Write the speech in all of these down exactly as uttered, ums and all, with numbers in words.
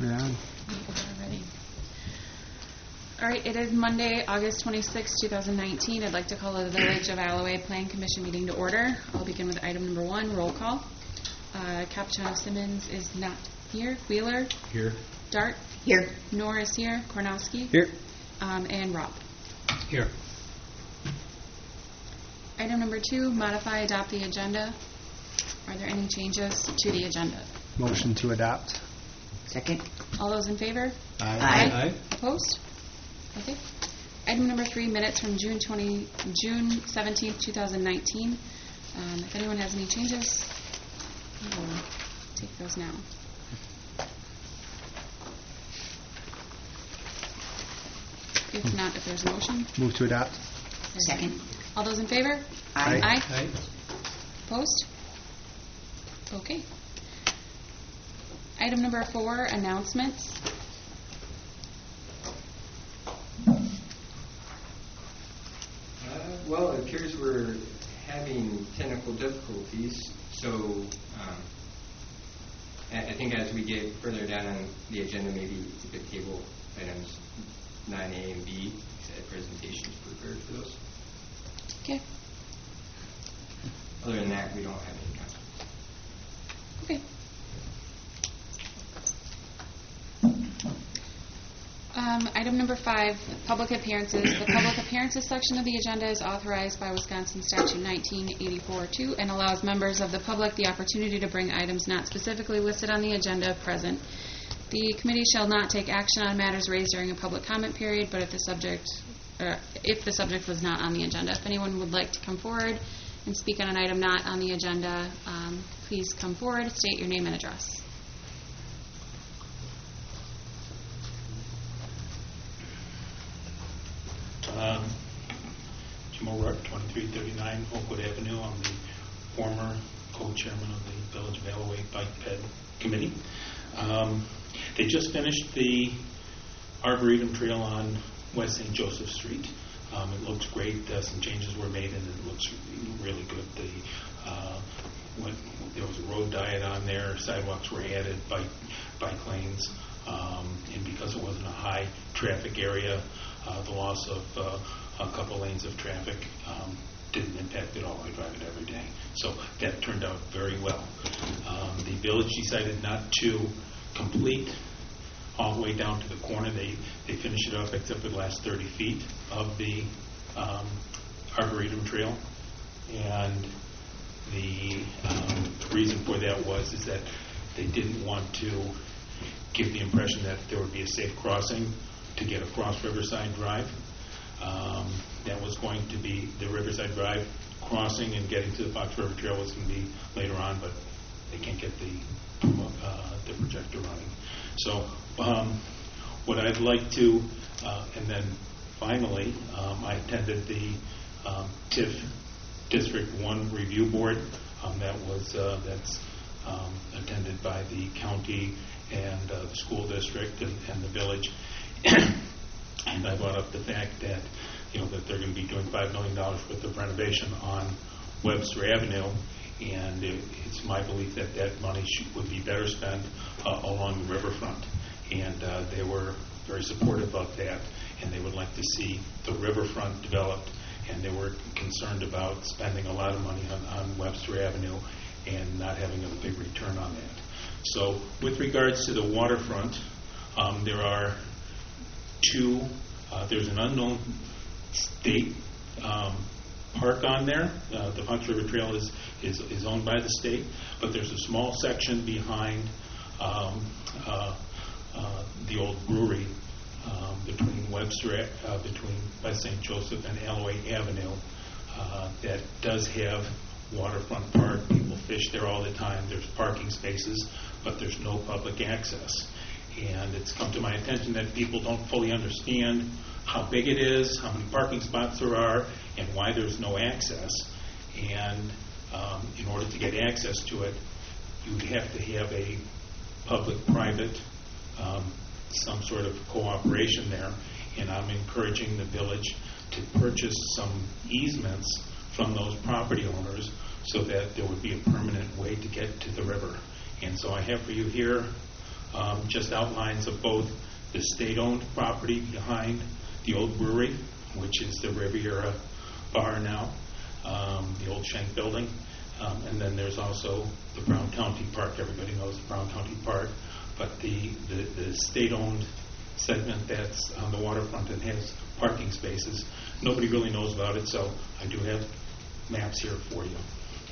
Yeah. Already. All right, it is Monday, August twenty-sixth, twenty nineteen. I'd like to call the Village of Alloway Plan Commission meeting to order. I'll begin with item number one, roll call. Uh, Capitano Simmons is not here. Wheeler? Here. Dart? Here. Norris here. Kornowski? Here. Um, and Rob. Here. Item number two, modify, adopt the agenda. Are there any changes to the agenda? Motion to adopt. Second. All those in favor? Aye. Aye. Aye. Opposed? Okay. Item number three, minutes from June twentieth, June seventeenth, twenty nineteen. Um, if anyone has any changes, we'll take those now. If not, if there's a motion. Move to adopt. Second. All those in favor? Aye. Aye. Aye. Opposed? Okay. Item number four, announcements. Uh, well, it appears we're having technical difficulties, so um, I, I think as we get further down on the agenda, maybe we could table items nine A and B, set presentations prepared for those. Okay. Other than that, we don't have any comments. Okay. Um, item number five, public appearances. The public appearances section of the agenda is authorized by Wisconsin Statute nineteen eighty-four two and allows members of the public the opportunity to bring items not specifically listed on the agenda present. The committee shall not take action on matters raised during a public comment period, but if the subject, uh, if the subject was not on the agenda. If anyone would like to come forward and speak on an item not on the agenda, um, please come forward, state your name and address. Um, Jim O'Rourke, twenty-three thirty-nine Oakwood Avenue. I'm the former co-chairman of the Village of Alloway Bike Ped Committee. Um, they just finished the Arboretum Trail on West Saint Joseph Street. Um, it looks great. Uh, some changes were made, and it looks really good. The uh, when, there was a road diet on there. Sidewalks were added, bike bike lanes, um, and because it wasn't a high traffic area, uh, the loss of uh, a couple lanes of traffic um, didn't impact at all. I drive it every day, so that turned out very well. Um, the village decided not to complete all the way down to the corner. They they finished it up except for the last thirty feet of the um, Arboretum Trail, and the um, reason for that was is that they didn't want to give the impression that there would be a safe crossing to get across Riverside Drive. Um, that was going to be the Riverside Drive crossing, and getting to the Fox River Trail was going to be later on, but they can't get the uh, the projector running. So um, what I'd like to, uh, and then finally, um, I attended the um, T I F District one Review Board. Um, that was uh, that's um, attended by the county and uh, the school district and, and the village. And I brought up the fact that, you know, that they're going to be doing five million dollars worth of renovation on Webster Avenue, and it, it's my belief that that money should, would be better spent uh, along the riverfront. And uh, they were very supportive of that, and they would like to see the riverfront developed, and they were concerned about spending a lot of money on, on Webster Avenue and not having a big return on that. So with regards to the waterfront, um, there are two, uh, there's an unknown state um, park on there. Uh, the Fox River Trail is, is is owned by the state, but there's a small section behind um, uh, uh, the old brewery um, between Webster, uh, between West Saint Joseph and Alloway Avenue uh, that does have waterfront park. People fish there all the time. There's parking spaces, but there's no public access. And it's come to my attention that people don't fully understand how big it is, how many parking spots there are, and why there's no access. And um, in order to get access to it, you would have to have a public-private, um, some sort of cooperation there. And I'm encouraging the village to purchase some easements from those property owners so that there would be a permanent way to get to the river. And so I have for you here um, just outlines of both the state-owned property behind the old brewery, which is the Riviera Bar now, um, the old Shank building, um, and then there's also the Brown County Park. Everybody knows the Brown County Park, but the, the, the state-owned segment that's on the waterfront and has parking spaces, nobody really knows about it, so I do have maps here for you.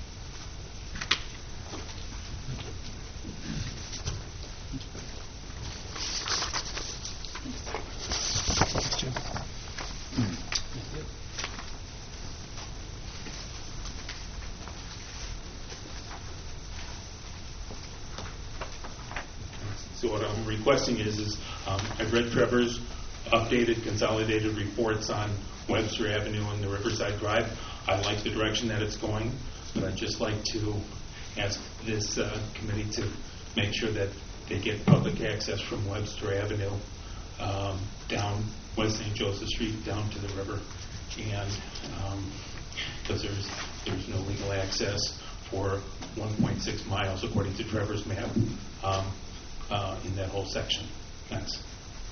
So what I'm requesting is, is um, I've read Trevor's updated consolidated reports on Webster Avenue and the Riverside Drive. I like the direction that it's going, but I'd just like to ask this uh, committee to make sure that they get public access from Webster Avenue um, down West Saint Joseph Street down to the river, and because um, there's there's no legal access for one point six miles according to Trevor's map. Um, Uh, in that whole section. Thanks.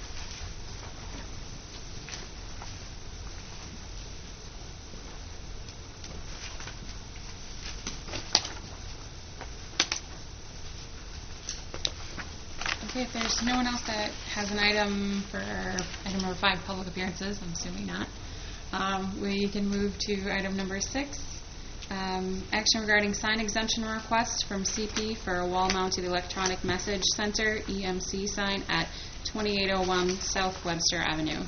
Okay, if there's no one else that has an item for item number five, public appearances, I'm assuming not, um, we can move to item number six. Um, action regarding sign exemption request from C P for a wall-mounted electronic message center E M C sign at twenty-eight oh one South Webster Avenue.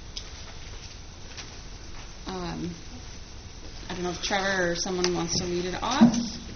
Um, I don't know if Trevor or someone wants to lead it off.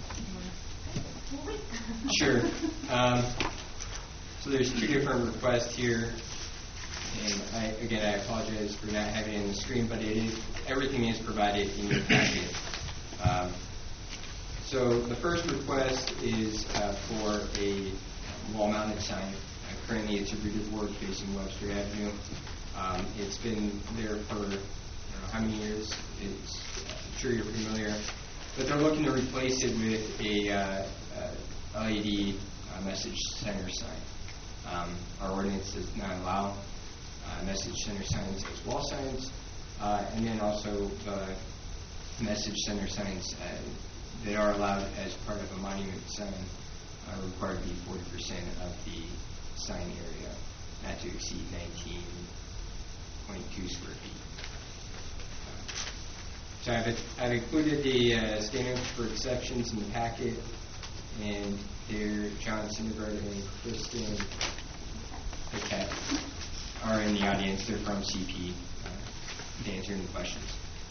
Sure. Um, so there's two different requests here, and I, again, I apologize for not having it on the screen, but it is everything is provided in your packet. Um, so the first request is uh, for a wall-mounted sign. Uh, currently, it's a rigid board facing Webster Avenue. Um, it's been there for I don't know how many years. It's, I'm sure you're familiar, but they're looking to replace it with a uh, uh, L E D uh, message center sign. Um, our ordinance does not allow uh, message center signs as wall signs, uh, and then also the message center signs uh, that are allowed as part of a monument sign are required to be forty percent of the sign area, not to exceed nineteen point two square feet. Uh, so I've, I've included the uh, standards for exceptions in the packet, and they're John Syndergaard and Kristen Paquette are in the audience. They're from C P uh, to answer any questions.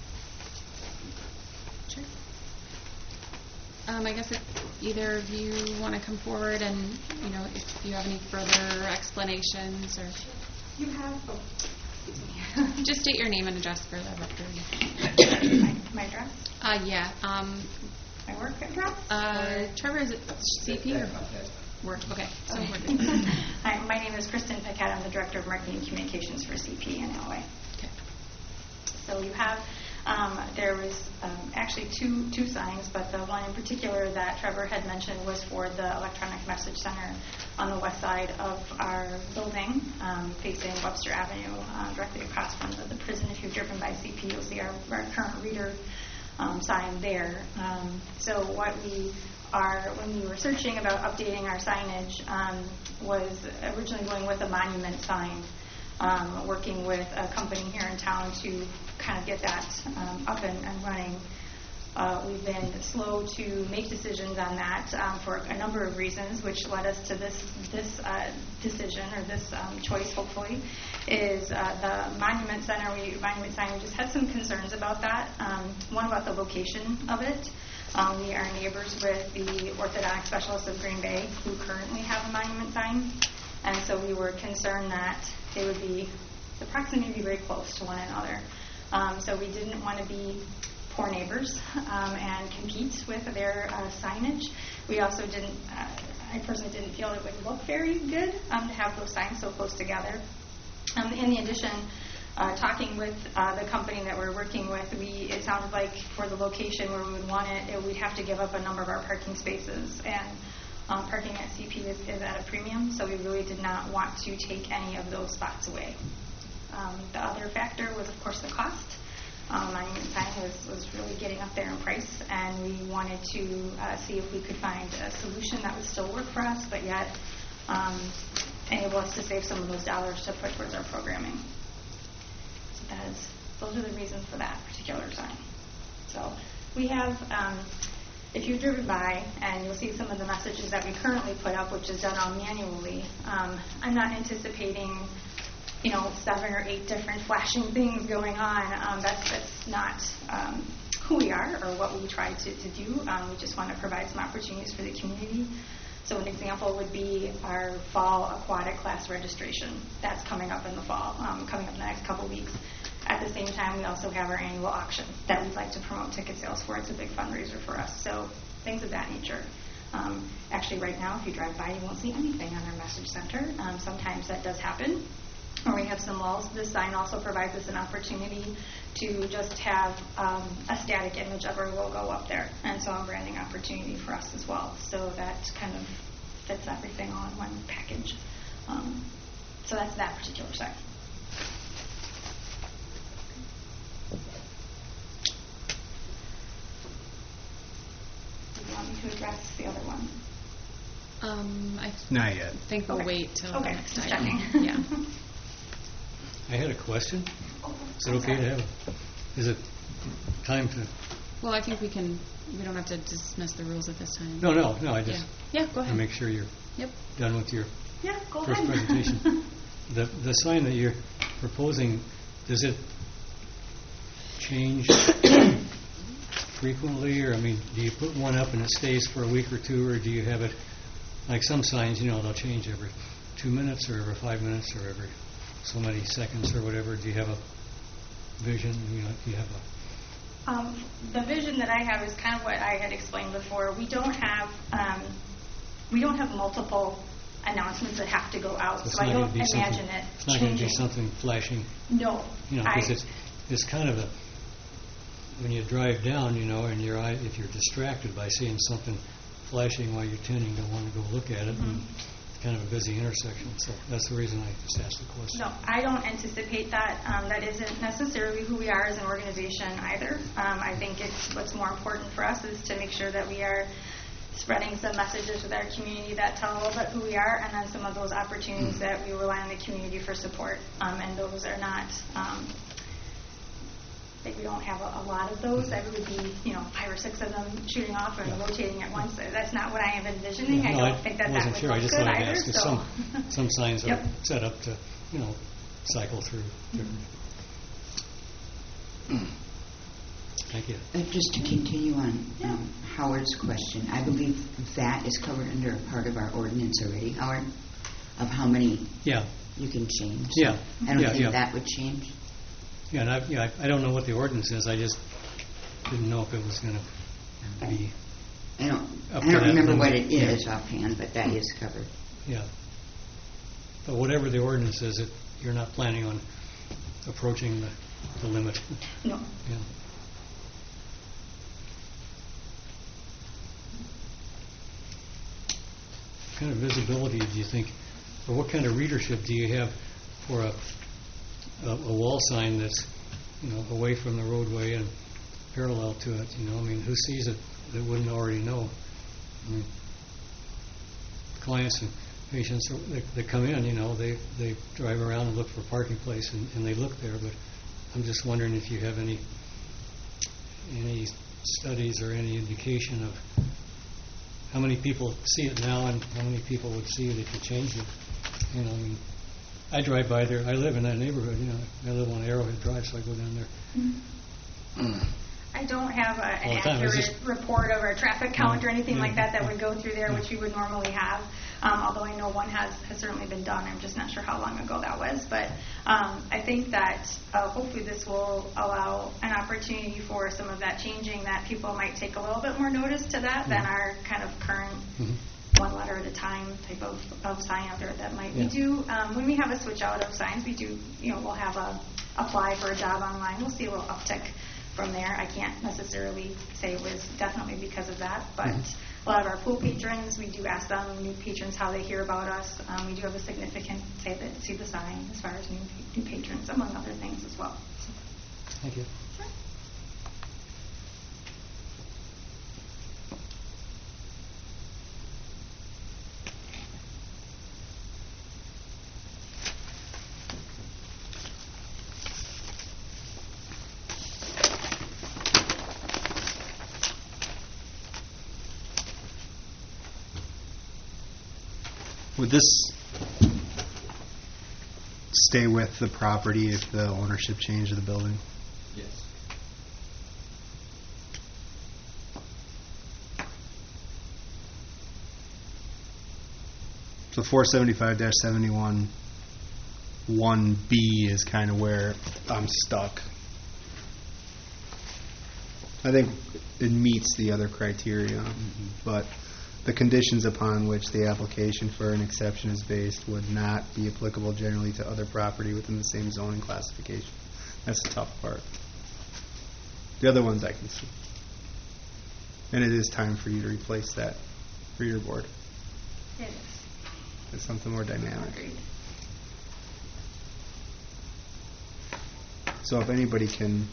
Sure. Um, I guess if either of you want to come forward and, you know, if you have any further explanations or... You have, oh, excuse me. Just state your name and address for the record. my, my address? Uh, yeah. Um, My work address? uh, Trevor, is it C P or That- that's work? Okay. So Okay. we're good. Hi, my name is Kristen Paquette. I'm the Director of Marketing and Communications for C P in L A. Okay. So you have, um, there was um, actually two two signs, but the one in particular that Trevor had mentioned was for the electronic message center on the west side of our building, um, facing Webster Avenue, uh, directly across from the, the prison. If you've driven by C P, you'll see our, our current reader um, sign there. Um, so what we are, when we were searching about updating our signage, um, was originally going with a monument sign. Um, working with a company here in town to kind of get that um, up and, and running. Uh, we've been slow to make decisions on that um, for a number of reasons, which led us to this this uh, decision or this um, choice. Hopefully, is uh, the monument center. We monument sign. We just had some concerns about that. Um, one about the location of it. Um, we are neighbors with the Orthodontic Specialists of Green Bay, who currently have a monument sign, and so we were concerned that they would be, the proximity would be very close to one another. Um, so we didn't want to be poor neighbors um, and compete with their uh, signage. We also didn't, uh, I personally didn't feel it would look very good um, to have those signs so close together. Um, in addition, uh, talking with uh, the company that we're working with, we it sounded like for the location where we would want it, it we'd have to give up a number of our parking spaces. And Um, parking at C P is, is at a premium, so we really did not want to take any of those spots away. Um, the other factor was, of course, the cost. Um, Monument Sign was, was really getting up there in price, and we wanted to uh, see if we could find a solution that would still work for us, but yet um, enable us to save some of those dollars to put towards our programming. So that is, those are the reasons for that particular sign. So we have, um, if you've driven by, and you'll see some of the messages that we currently put up, which is done all manually, um, I'm not anticipating you know, seven or eight different flashing things going on. Um, that's, that's not um, who we are or what we try to, to do. Um, we just want to provide some opportunities for the community. So an example would be our fall aquatic class registration. That's coming up in the fall, um, coming up in the next couple weeks. At the same time, we also have our annual auction that we'd like to promote ticket sales for. It's a big fundraiser for us. So things of that nature. Um, actually, right now, if you drive by, you won't see anything on our message center. Um, sometimes that does happen. Or we have some walls. This sign also provides us an opportunity to just have um, a static image of our logo up there, and so a branding opportunity for us as well. So that kind of fits everything all in one package. Um, so that's that particular sign. Do you want me to address the other one? Um, I Not yet. think we'll Okay. wait till Okay, the next just item. checking. Yeah. I had a question. Is it okay to have, is it time to, Well, I think we can, we don't have to dismiss the rules at this time. no, no, no, I just Yeah, yeah, go want to ahead. make sure you're Yep. done with your Yeah, go first ahead. presentation. The, the sign that you're proposing, does it change frequently, or, I mean, do you put one up and it stays for a week or two, or do you have it, like some signs, you know, they'll change every two minutes, or every five minutes, or every so many seconds, or whatever? Do you have a vision, you know, do you have a... Um, the vision that I have is kind of what I had explained before. We don't have um, we don't have multiple announcements that have to go out, So it's so I not don't gonna be imagine something- it It's not going to changing. be something flashing, No, you know, I, because it's, it's kind of a, when you drive down, you know, and your eye, if you're distracted by seeing something flashing while you're tending to want to go look at it, and it's kind of a busy intersection, so that's the reason I just asked the question. no, I don't anticipate that. Um, that isn't necessarily who we are as an organization either. Um, I think it's what's more important for us is to make sure that we are spreading some messages with our community that tell a little bit who we are, and then some of those opportunities that we rely on the community for support. Um, and those are not, um, like we don't have a, a lot of those. That would be, you know, five or six of them shooting off and Yeah. rotating at once. That's not what I am envisioning. Yeah, I no, don't think that that wasn't would sure. I look just good thought I'd either. ask, 'cause So. some, some signs are Yep. set up to, you know, cycle through different. Thank you. Uh, Just to continue on um, Howard's question, I believe that is covered under a part of our ordinance already, Howard, of how many Yeah, you can change. So Yeah. I don't Yeah, think yeah. that would change. yeah, and I, yeah, I I don't know what the ordinance is, I just didn't know if it was going to be, I don't, Up I to don't that remember what limit, it yeah. is offhand, but that is covered. yeah. But whatever the ordinance is, it, you're not planning on approaching the, the limit. No. Yeah. What kind of visibility do you think, or what kind of readership do you have for a, a, a wall sign that's, you know, away from the roadway and parallel to it, you know? I mean, who sees it that wouldn't already know? I mean, clients and patients are- that, that come in, you know, they, they drive around and look for a parking place, and, and they look there, but I'm just wondering if you have any, any studies or any indication of how many people see it now and how many people would see it if you changed it. You know, I mean, I drive by there. I live in that neighborhood. You know, I live on Arrowhead Drive, so I go down there. I don't have a, All an the time. It's accurate just- report of our traffic count or anything Yeah. like that that would go through there, Yeah. which we would normally have. Um, although I know one has, has certainly been done. I'm just not sure how long ago that was. But um, I think that uh, hopefully this will allow an opportunity for some of that changing, that people might take a little bit more notice to that than Mhm. our kind of current Mhm. one letter at a time type of, of sign out there that might. We Yeah. do, um, when we have a switch out of signs, we do, you know, we'll have a apply for a job online. We'll see a little uptick from there. I can't necessarily say it was definitely because of that, but Mhm. a lot of our pool patrons, we do ask them, new patrons, how they hear about us. Um, we do have a significant say that see the sign as far as new, new patrons, among other things as well. So. Thank you. Sure. Would this stay with the property if the ownership changed of the building? Yes. So four seventy-five seventy-one one B is kind of where I'm stuck. I think it meets the other criteria, mm-hmm. but the conditions upon which the application for an exception is based would not be applicable generally to other property within the same zoning classification. That's the tough part. The other ones I can see. And it is time for you to replace that reader board. It is. It's something more dynamic. Agreed. So if anybody can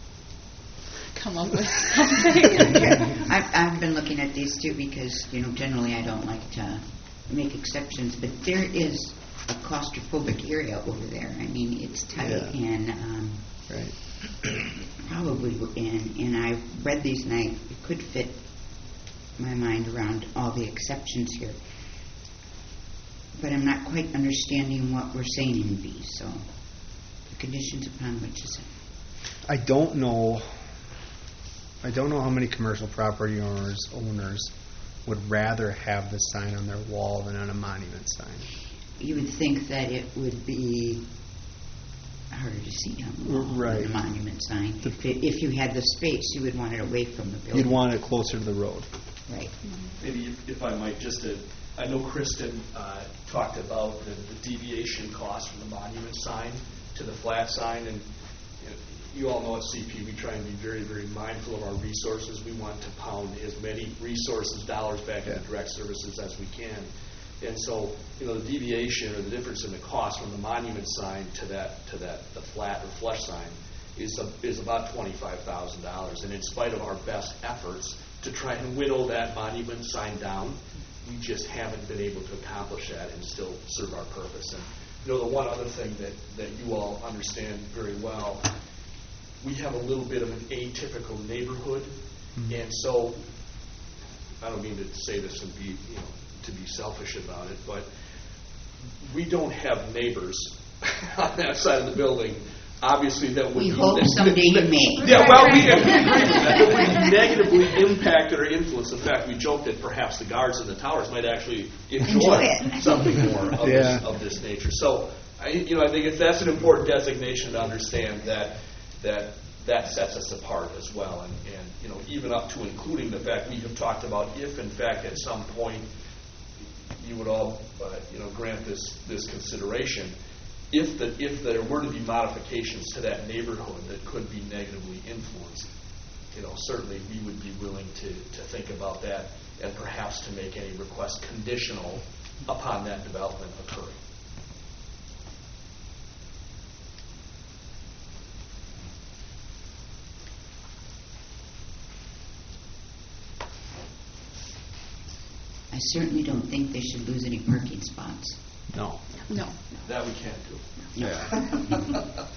Come up with something. I've, I've been looking at these too because, you know, generally I don't like to make exceptions, but there is a claustrophobic area over there. I mean, it's tight Yeah. and um, right. probably, and, and I read these and I could fit my mind around all the exceptions here. But I'm not quite understanding what we're saying in B, so the conditions upon which is it? I don't know. I don't know how many commercial property owners owners would rather have the sign on their wall than on a monument sign. You would think that it would be harder to see on the wall Right. than a monument sign. The- If, it, if you had the space, you would want it away from the building. You'd want it closer to the road. Right. Maybe if, if I might, just to, I know Kristen uh, talked about the, the deviation cost from the monument sign to the flat sign, and you know, you all know at C P we try and be very, very mindful of our resources. We want to pound as many resources, dollars back into direct services as we can. And so, you know, the deviation or the difference in the cost from the monument sign to that to that the flat or flush sign is a, is about twenty-five thousand dollars. And in spite of our best efforts to try and whittle that monument sign down, we just haven't been able to accomplish that and still serve our purpose. And you know, the one other thing that, that you all understand very well, we have a little bit of an atypical neighborhood, mm-hmm. and so I don't mean to say this and be, you know, to be selfish about it, but we don't have neighbors on that side of the building. Obviously, that would We be hope ne- someday you may. Yeah, well, we agree that it would negatively impact or influence. In fact, we joke that perhaps the guards in the towers might actually enjoy, Enjoy it. something more of, Yeah. this, of this nature. So, I, you know, I think it's, that's an important designation to understand that that that sets us apart as well, and, and you know, even up to including the fact we have talked about if, in fact, at some point you would all, uh, you know, grant this this consideration. If the if there were to be modifications to that neighborhood that could be negatively influenced, you know, certainly we would be willing to, to think about that and perhaps to make any request conditional upon that development occurring. I certainly don't think they should lose any parking spots. No. No. That we can't do. Yeah.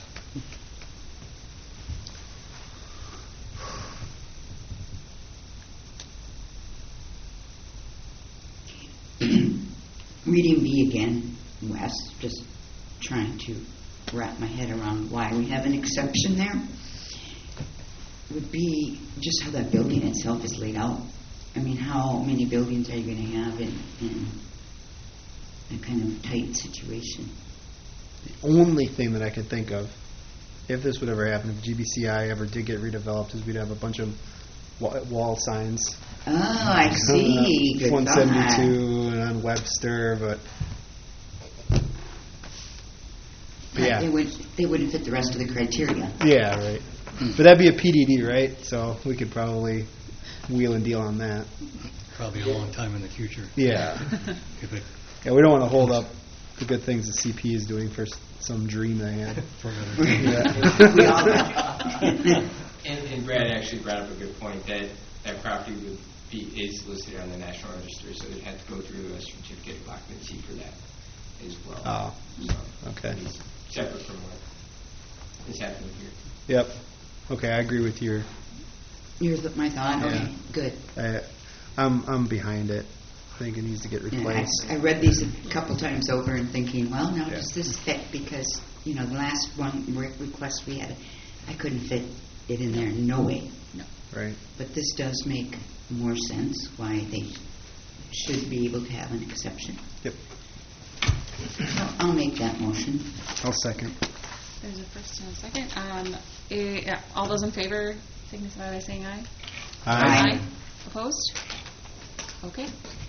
Reading B again, Wes, just trying to wrap my head around why we have an exception there, would be just how that building itself is laid out. I mean, how many buildings are you going to have in, in a kind of tight situation? The only thing that I could think of, if this would ever happen, if G B C I ever did get redeveloped, is we'd have a bunch of wa- wall signs. Oh, I see. Good one thought. seventy-two and on Webster, but, but But yeah, They, would, they wouldn't fit the rest of the criteria. yeah, right. But that'd be a P D D, right? So we could probably wheel and deal on that. probably a long time in the future. Yeah. If it Yeah, we don't want to hold up the good things the C P is doing for s- some dream they had. for another Yeah. We all have. And, and Brad actually brought up a good point that that property would be is listed on the National Register, so they'd have to go through a certificate of occupancy for that as well. Oh, So okay. it's separate from what is happening here. Yep. Okay, I agree with your. Here's my thought. Okay, Yeah. good. I, I'm I'm behind it. I think it needs to get And I, replaced. I read these a couple times over and thinking, well, now Yeah. does this fit? Because, you know, the last one re- request we had, I couldn't fit it in there. No way. No. Right. But this does make more sense why they should be able to have an exception. Yep. So I'll make that motion. I'll second. There's a first and a second. Um, eh, yeah, all those in favor, signify by saying aye. Aye. Opposed? Okay.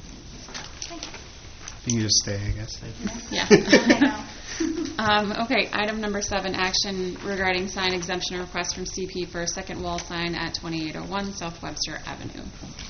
You can just stay, I guess. Yeah. I know. Um, okay, item number seven, action regarding sign exemption request from C P for a second wall sign at twenty-eight oh one South Webster Avenue.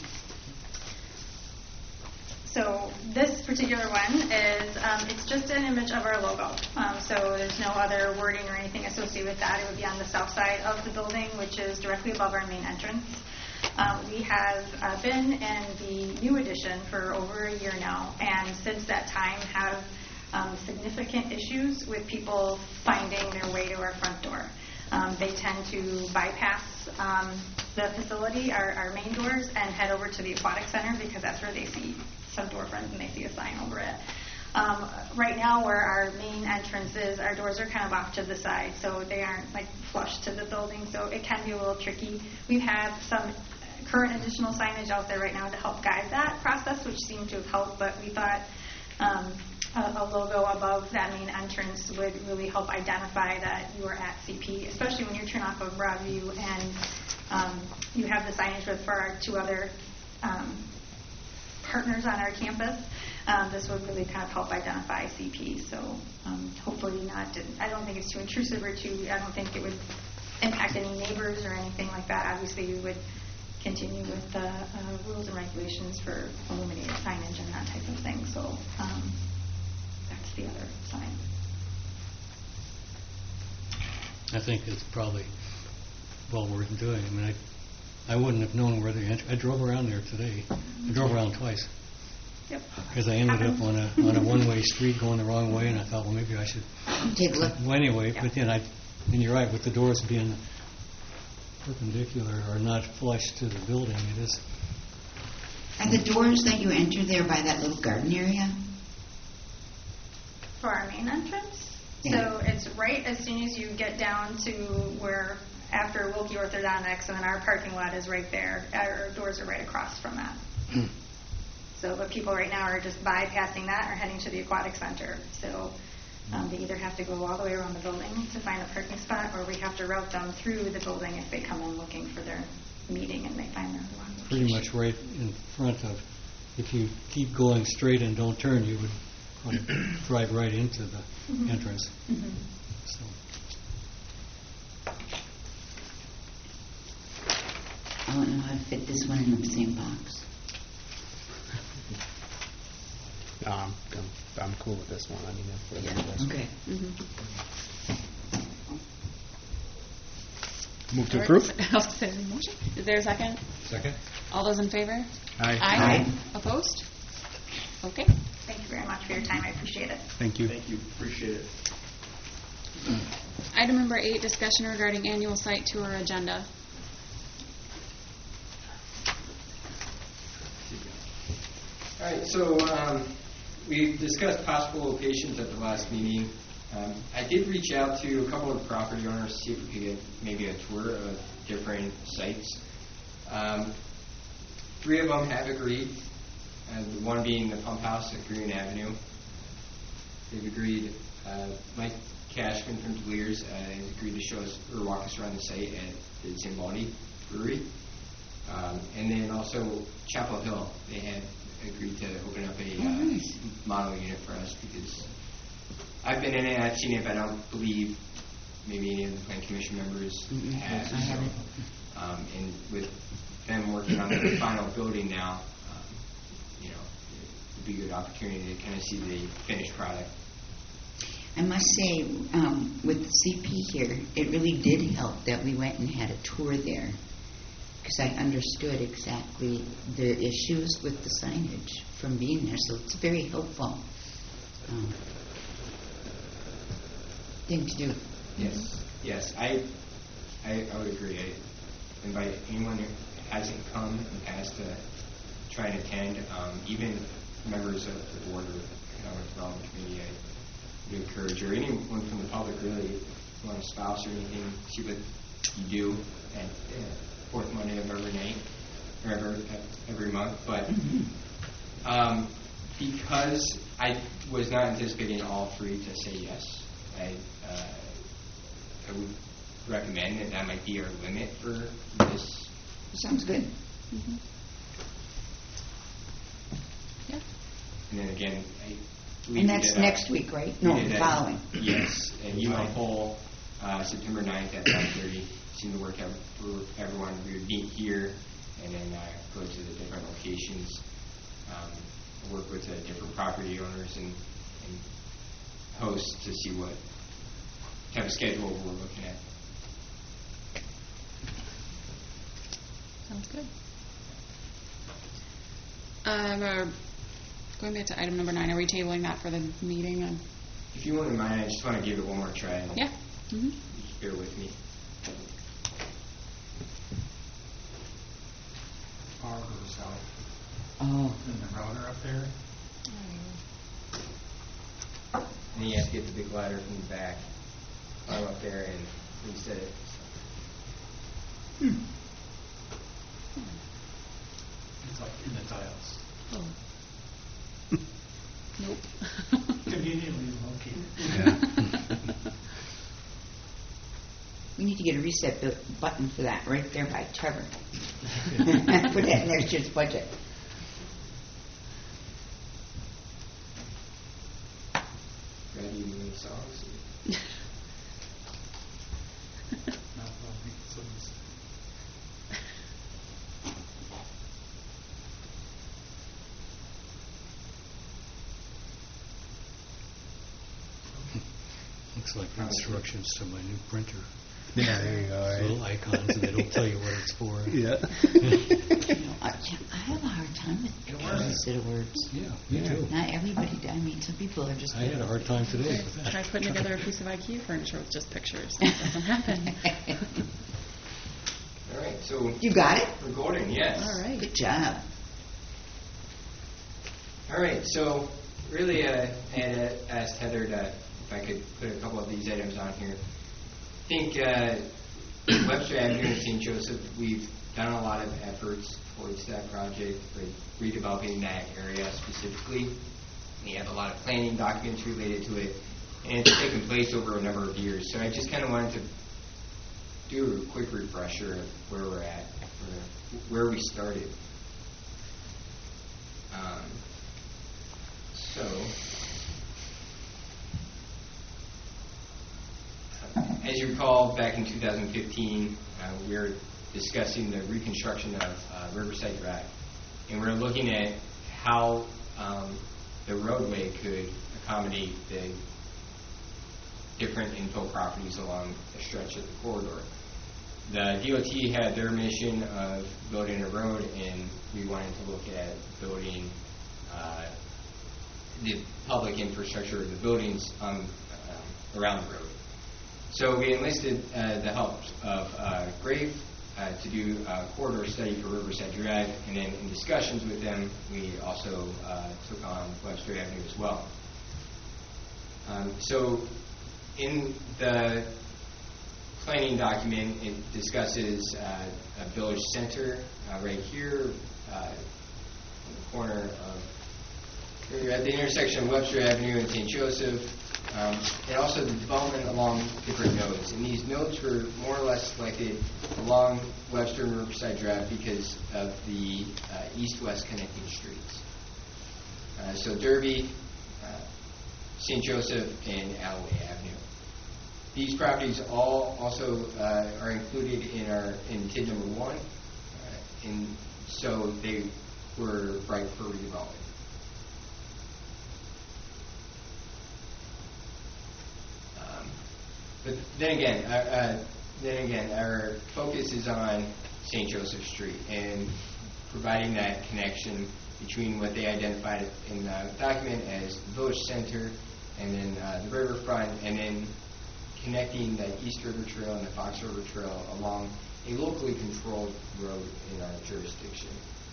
So this particular one is, um, it's just an image of our logo. Um, so there's no other wording or anything associated with that. It would be on the south side of the building, which is directly above our main entrance. Um, we have uh, been in the new addition for over a year now, and since that time have um, significant issues with people finding their way to our front door. Um, they tend to bypass um, the facility, our, our main doors, and head over to the aquatic center because that's where they see some door friends and they see a sign over it. Um, right now, where our main entrance is, our doors are kind of off to the side, so they aren't like flush to the building, so it can be a little tricky. We've had some current additional signage out there right now to help guide that process, which seemed to have helped, but we thought um, a, a logo above that main entrance would really help identify that you are at C P, especially when you're turning off of Broadview and um, you have the signage with for our two other um, partners on our campus. Um, this would really kind of help identify C P. So um, hopefully not. I don't think it's too intrusive or too. I don't think it would impact any neighbors or anything like that. Obviously, we would continue with the uh, rules and regulations for illuminated signage and that type of thing. So um, that's the other sign. I think it's probably well worth doing. I mean, I, I wouldn't have known where the entry. I drove around there today. I drove around twice Yep. because I ended up on a on a one-way street going the wrong way, and I thought, well, maybe I should. Take a look. Well, anyway, Yeah. but then I, and you're right, with the doors being perpendicular or not flush to the building, it is. Are the doors that you enter there by that little garden area? For our main entrance. Yeah. So it's right as soon as you get down to where, after Wilkie Orthodontics, and then our parking lot is right there. Our doors are right across from that. So, but people right now are just bypassing that or heading to the aquatic center. So um, they either have to go all the way around the building to find a parking spot, or we have to route them through the building if they come in looking for their meeting and they find their wrong location. Pretty much right in front of, if you keep going straight and don't turn, you would probably drive right into the Mhm. entrance. Mhm. So, I don't know how to fit this one in the same box. No, I'm, I'm, I'm cool with this one. I mean, that's what it is. Okay. Move to All right, approve? so- I was gonna say, the motion. Is there a second? second. All those in favor? Aye. Aye. Opposed? Okay. Thank you very much for your time. I appreciate it. Thank you. Thank you, appreciate it. Item number eight, discussion regarding annual site tour agenda. All right, so um, we discussed possible locations at the last meeting. Um, I did reach out to a couple of property owners to see if we could get maybe a tour of different sites. Um, three of them have agreed, uh, the one being the pump house at Green Avenue. They've agreed. Uh, Mike Cashman from DeLears uh, has agreed to show us or walk us around the site at the Zamboni Brewery. Um, and then also Chapel Hill, they had agreed to open up a uh, nice. model unit for us because I've been in it, I've seen it, but I don't believe maybe any of the Plan Commission members Mm-mm, have. I haven't. Um, and with them working on the final building now, um, be a good opportunity to kind of see the finished product. I must say, um, with the C P here, it really did help that we went and had a tour there, because I understood exactly the issues with the signage from being there, so it's very helpful um, thing to do. Yes, yes, I, I, I would agree. I invite anyone who hasn't come in the past to try and attend, um, even members of the board or economic development committee. I would encourage, or anyone from the public really, if you want a spouse or anything, see what you do at uh, fourth Monday of every night or every, every month. But um, because I was not anticipating all three to say yes, I, uh, I would recommend that that might be our limit for this. Sounds good. Mm-hmm. Yeah. And then again, I, we And that's did a- next week, right? we No, did the a- following. Yes, an email poll, uh, September ninth at five thirty. Seemed to work out for everyone. We would meet here and then uh, go to the different locations, um, work with the different property owners and, and hosts to see what type of schedule we're looking at. Sounds good. Um, uh, going back to item number nine, are we tabling that for the meeting? And If you wouldn't mind, I just want to give it one more try. And yeah. Mm-hmm. just bear with me. Power goes out Oh, in the router up there. And then you have to get the big ladder from the back, climb up there and reset it. hmm. It's like in the tiles. Oh. Nope. Conveniently located. Yeah. We need to get a reset bu- button for that right there by Trevor. Put that in next year's budget. Ready to move songs? Not well, I think someone's- Looks like the instructions to my new printer. Yeah, there you go. Right? Little icons, and it'll tell you what it's for. Yeah. You know, I, I have a hard time with transitive words. Yeah, me too. Not everybody, I mean, some people are just... I had a hard time today with that. Try putting together a piece of IKEA furniture with just pictures. That doesn't happen. All right, so You got it? recording, yes. All right. Good job. All right, so really, uh, I had uh, asked Heather to, if I could put a couple of these items on here. I think uh, Webster Avenue and Saint Joseph, we've done a lot of efforts towards that project, like redeveloping that area specifically. We have a lot of planning documents related to it, and it's taken place over a number of years. So I just kind of wanted to do a quick refresher of where we're at, where, where we started. Um, so, as you recall, back in two thousand fifteen, uh, we were discussing the reconstruction of uh, Riverside Drive, and we're looking at how um, the roadway could accommodate the different infill properties along the stretch of the corridor. The D O T had their mission of building a road, and we wanted to look at building uh, the public infrastructure, the buildings on, um, around the road. So we enlisted uh, the help of uh, Grave uh, to do a corridor study for Riverside Drive, and then in discussions with them, we also uh, took on Webster Avenue as well. Um, so in the planning document, it discusses uh, a village center uh, right here uh, on the corner of, we're at the intersection of Webster Avenue and Saint Joseph, um, and also the development along different nodes. And these nodes were more or less selected along Webster and Riverside Drive because of the uh, east-west connecting streets. Uh, so Derby, uh, Saint Joseph, and Alloway Avenue. These properties all also uh, are included in our in T I D number one, uh, and so they were ripe for redevelopment. But then again, uh, uh, then again, our focus is on Saint Joseph Street and providing that connection between what they identified in the document as the village center and then uh, the riverfront, and then connecting the East River Trail and the Fox River Trail along a locally controlled road in our jurisdiction.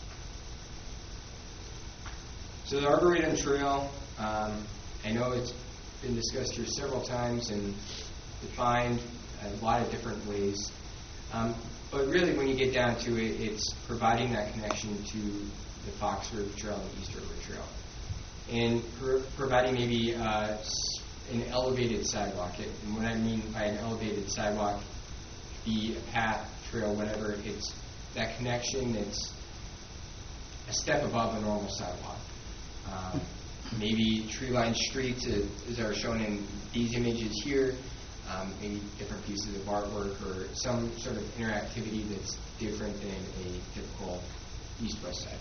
So the Arboretum Trail, um, I know it's been discussed here several times and defined a lot of different ways. Um, but really, when you get down to it, it's providing that connection to the Fox River Trail and the East River Trail. And pro- providing maybe uh, an elevated sidewalk. And what I mean by an elevated sidewalk, be a path, trail, whatever, it's that connection that's a step above a normal sidewalk. Um, maybe tree-lined streets, uh, as are shown in these images here, um, maybe different pieces of artwork or some sort of interactivity that's different than a typical east-west sidewalk.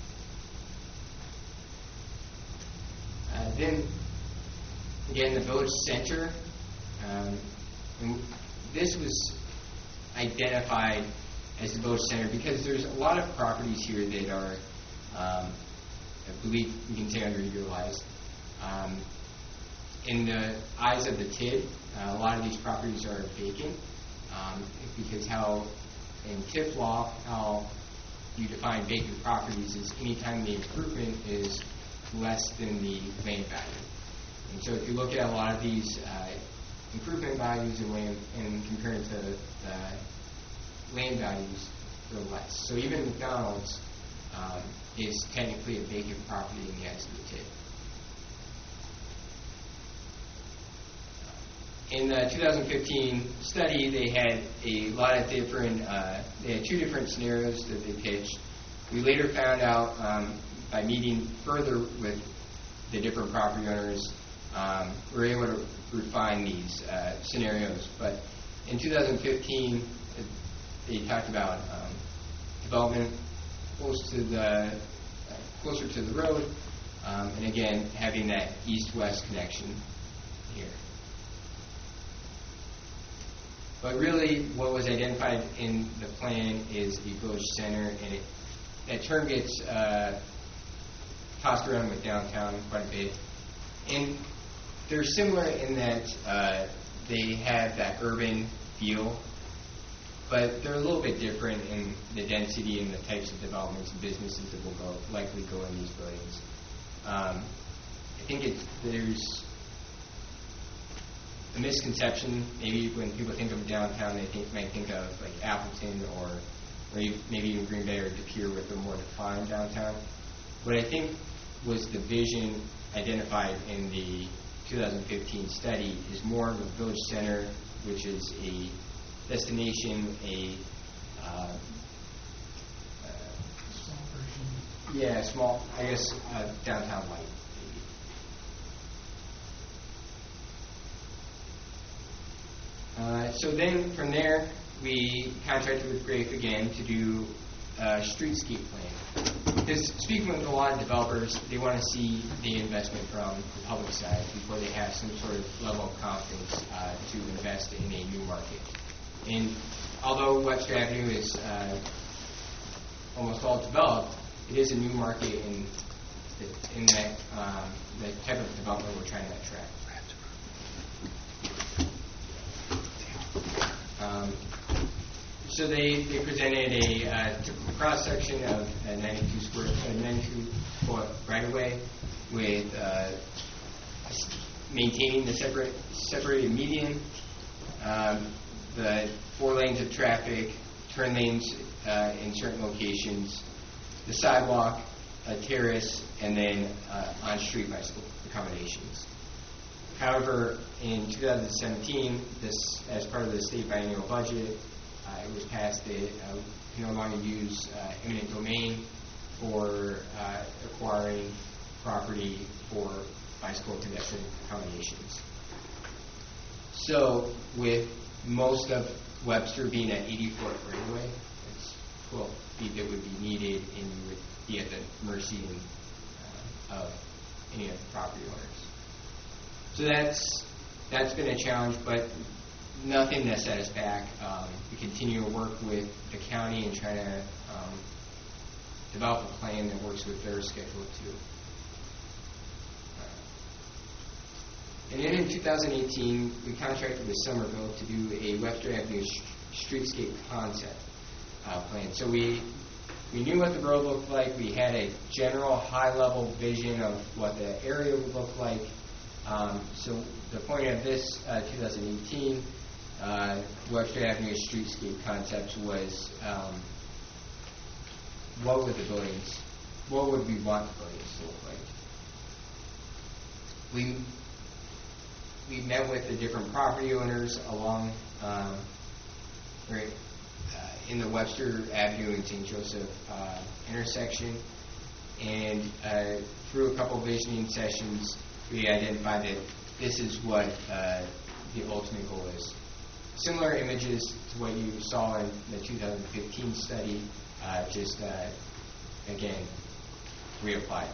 Uh, then, again, the village center. Um, and this was identified as the village center because there's a lot of properties here that are, um, I believe we can say, underutilized. Um, in the eyes of the T I D, uh, a lot of these properties are vacant um, because how, in T I F law, how you define vacant properties is anytime the improvement is less than the land value. And so if you look at a lot of these uh, improvement values and, land, and compare it to the land values, they're less. So even McDonald's um, is technically a vacant property in the eyes of the T I D. In the two thousand fifteen study, they had a lot of different, uh, they had two different scenarios that they pitched. We later found out um, by meeting further with the different property owners, um, we were able to refine these uh, scenarios. But in two thousand fifteen, they talked about um, development close to the, uh, closer to the road, um, and again, having that east-west connection here. But really, what was identified in the plan is a village center, and it, that term gets uh, tossed around with downtown quite a bit. And they're similar in that uh, they have that urban feel, but they're a little bit different in the density and the types of developments and businesses that will go, likely go in these buildings. Um, I think it's, there's a misconception. Maybe when people think of downtown, they think, might think of like Appleton or, or maybe even Green Bay or Depew with a more defined downtown. What I think was the vision identified in the two thousand fifteen study is more of a village center, which is a destination, a uh, Small version. yeah, small, I guess, uh, downtown light. Uh, so then from there, we contracted with Grafe again to do a streetscape plan. Because speaking with a lot of developers, they want to see the investment from the public side before they have some sort of level of confidence uh, to invest in a new market. And although Webster Avenue is uh, almost all developed, it is a new market in, the, in that um, the type of development we're trying to attract. Um, so they, they presented a uh, typical cross section of a ninety-two square, uh, ninety-two foot right of way with uh, maintaining the separate separated median, um, the four lanes of traffic, turn lanes uh, in certain locations, the sidewalk, a terrace, and then uh, on-street bicycle accommodations. However, in two thousand seventeen, this, as part of the state biennial budget, uh, it was passed that uh, we can no longer use uh, eminent domain for uh, acquiring property for bicycle and pedestrian accommodations. So, with most of Webster being an eighty foot right of way, it's twelve feet that would be needed, and you would be at the mercy and, uh, of any of the property owners. So that's that's been a challenge, but nothing that set us back. Um, we continue to work with the county and try to um, develop a plan that works with their schedule too. Uh, and then in two thousand eighteen, we contracted with Somerville to do a Webster Avenue sh- streetscape concept uh, plan. So we we knew what the road looked like. We had a general high-level vision of what the area would look like. Um, so the point of this uh, two thousand eighteen uh, Webster Avenue streetscape concept was um, what would the buildings, what would we want the buildings to look like? We we met with the different property owners along um, right, uh, in the Webster Avenue and Saint Joseph uh, intersection, and uh, through a couple visioning sessions, we identified that this is what uh, the ultimate goal is. Similar images to what you saw in the two thousand fifteen study, uh, just uh, again reapplied.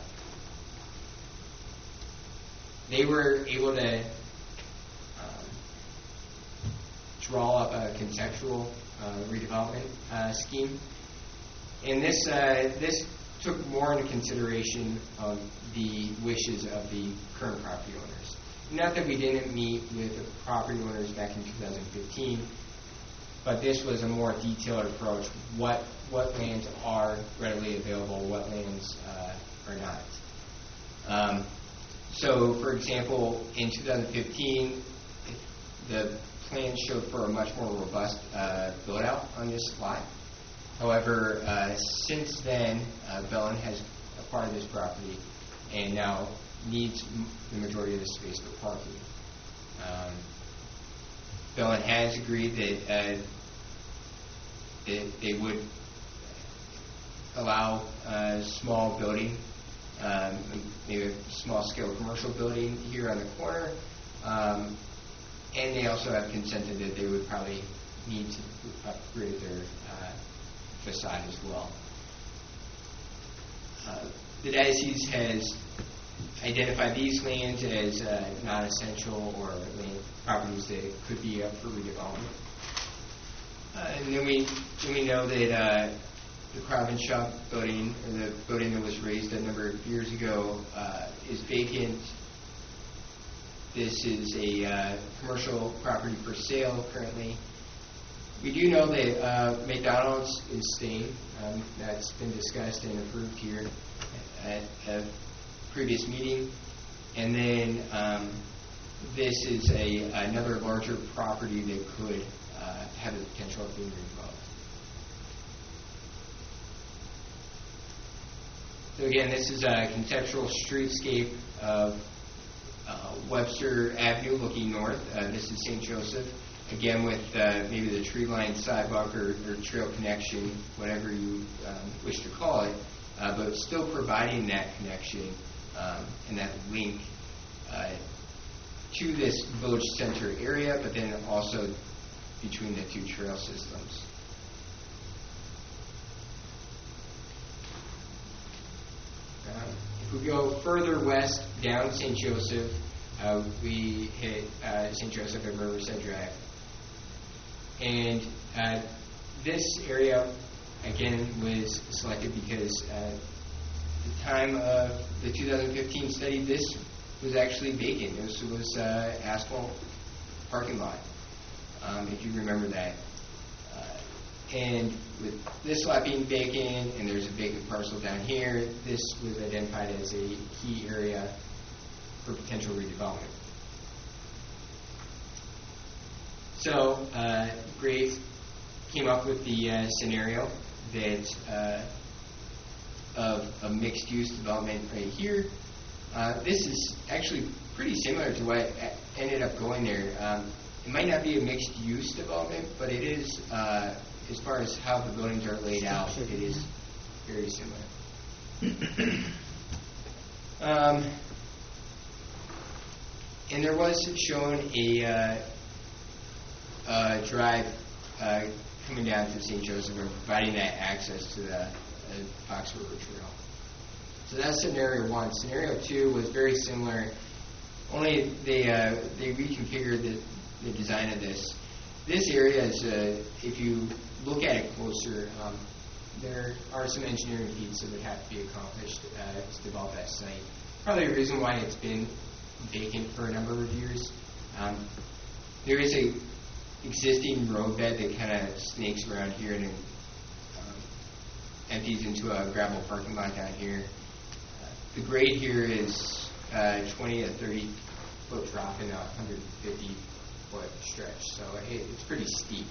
They were able to um, draw up a conceptual uh, redevelopment uh, scheme, and this uh, this took more into consideration of the wishes of the current property owners. Not that we didn't meet with the property owners back in two thousand fifteen, but this was a more detailed approach. What what lands are readily available, what lands uh, are not. Um, so, for example, in two thousand fifteen, the plan showed for a much more robust uh, build-out on this lot. However, uh, since then, uh, Bellin has acquired this property and now needs m- the majority of the space for parking. Um, Bellin has agreed that, uh, that they would allow a small building, um, maybe a small-scale commercial building here on the corner, um, and they also have consented that they would probably need to upgrade their uh, facade as well. Uh, the diocese has identified these lands as uh, non-essential or land properties that could be up for redevelopment. Uh, and then we then we know that uh, the Craven Shop building, or the building that was raised a number of years ago, uh, is vacant. This is a uh, commercial property for sale currently. We do know that uh, McDonald's is staying. Um, that's been discussed and approved here at a previous meeting. And then um, this is a another larger property that could uh, have the potential of being redeveloped. So again, this is a conceptual streetscape of uh, Webster Avenue looking north. Uh, this is Saint Joseph. Again, with uh, maybe the tree-lined sidewalk or, or trail connection, whatever you um, wish to call it, uh, but still providing that connection um, and that link uh, to this village center area, but then also between the two trail systems. Uh, if we go further west down Saint Joseph, uh, we hit uh, Saint Joseph and Riverside Drive. And uh, this area, again, was selected because uh, at the time of the two thousand fifteen study, this was actually vacant. This was uh, asphalt parking lot, um, if you remember that. Uh, and with this lot being vacant, and there's a vacant parcel down here, this was identified as a key area for potential redevelopment. So, uh, Graves came up with the uh, scenario that uh, of a mixed-use development right here. Uh, this is actually pretty similar to what ended up going there. Um, it might not be a mixed-use development, but it is, uh, as far as how the buildings are laid out, it is very similar. um, and there was shown a uh, Uh, drive uh, coming down to Saint Joseph and providing that access to the uh, Fox River Trail. So that's scenario one. Scenario two was very similar, only they uh, they reconfigured the, the design of this. this area is, uh, if you look at it closer, um, there are some engineering feats that would have to be accomplished uh, to develop that site. Probably a reason why it's been vacant for a number of years. Um, there is a existing roadbed that kind of snakes around here and um, empties into a gravel parking lot down here. Uh, the grade here is uh, twenty to thirty foot drop in a one hundred fifty foot stretch, so it, it's pretty steep.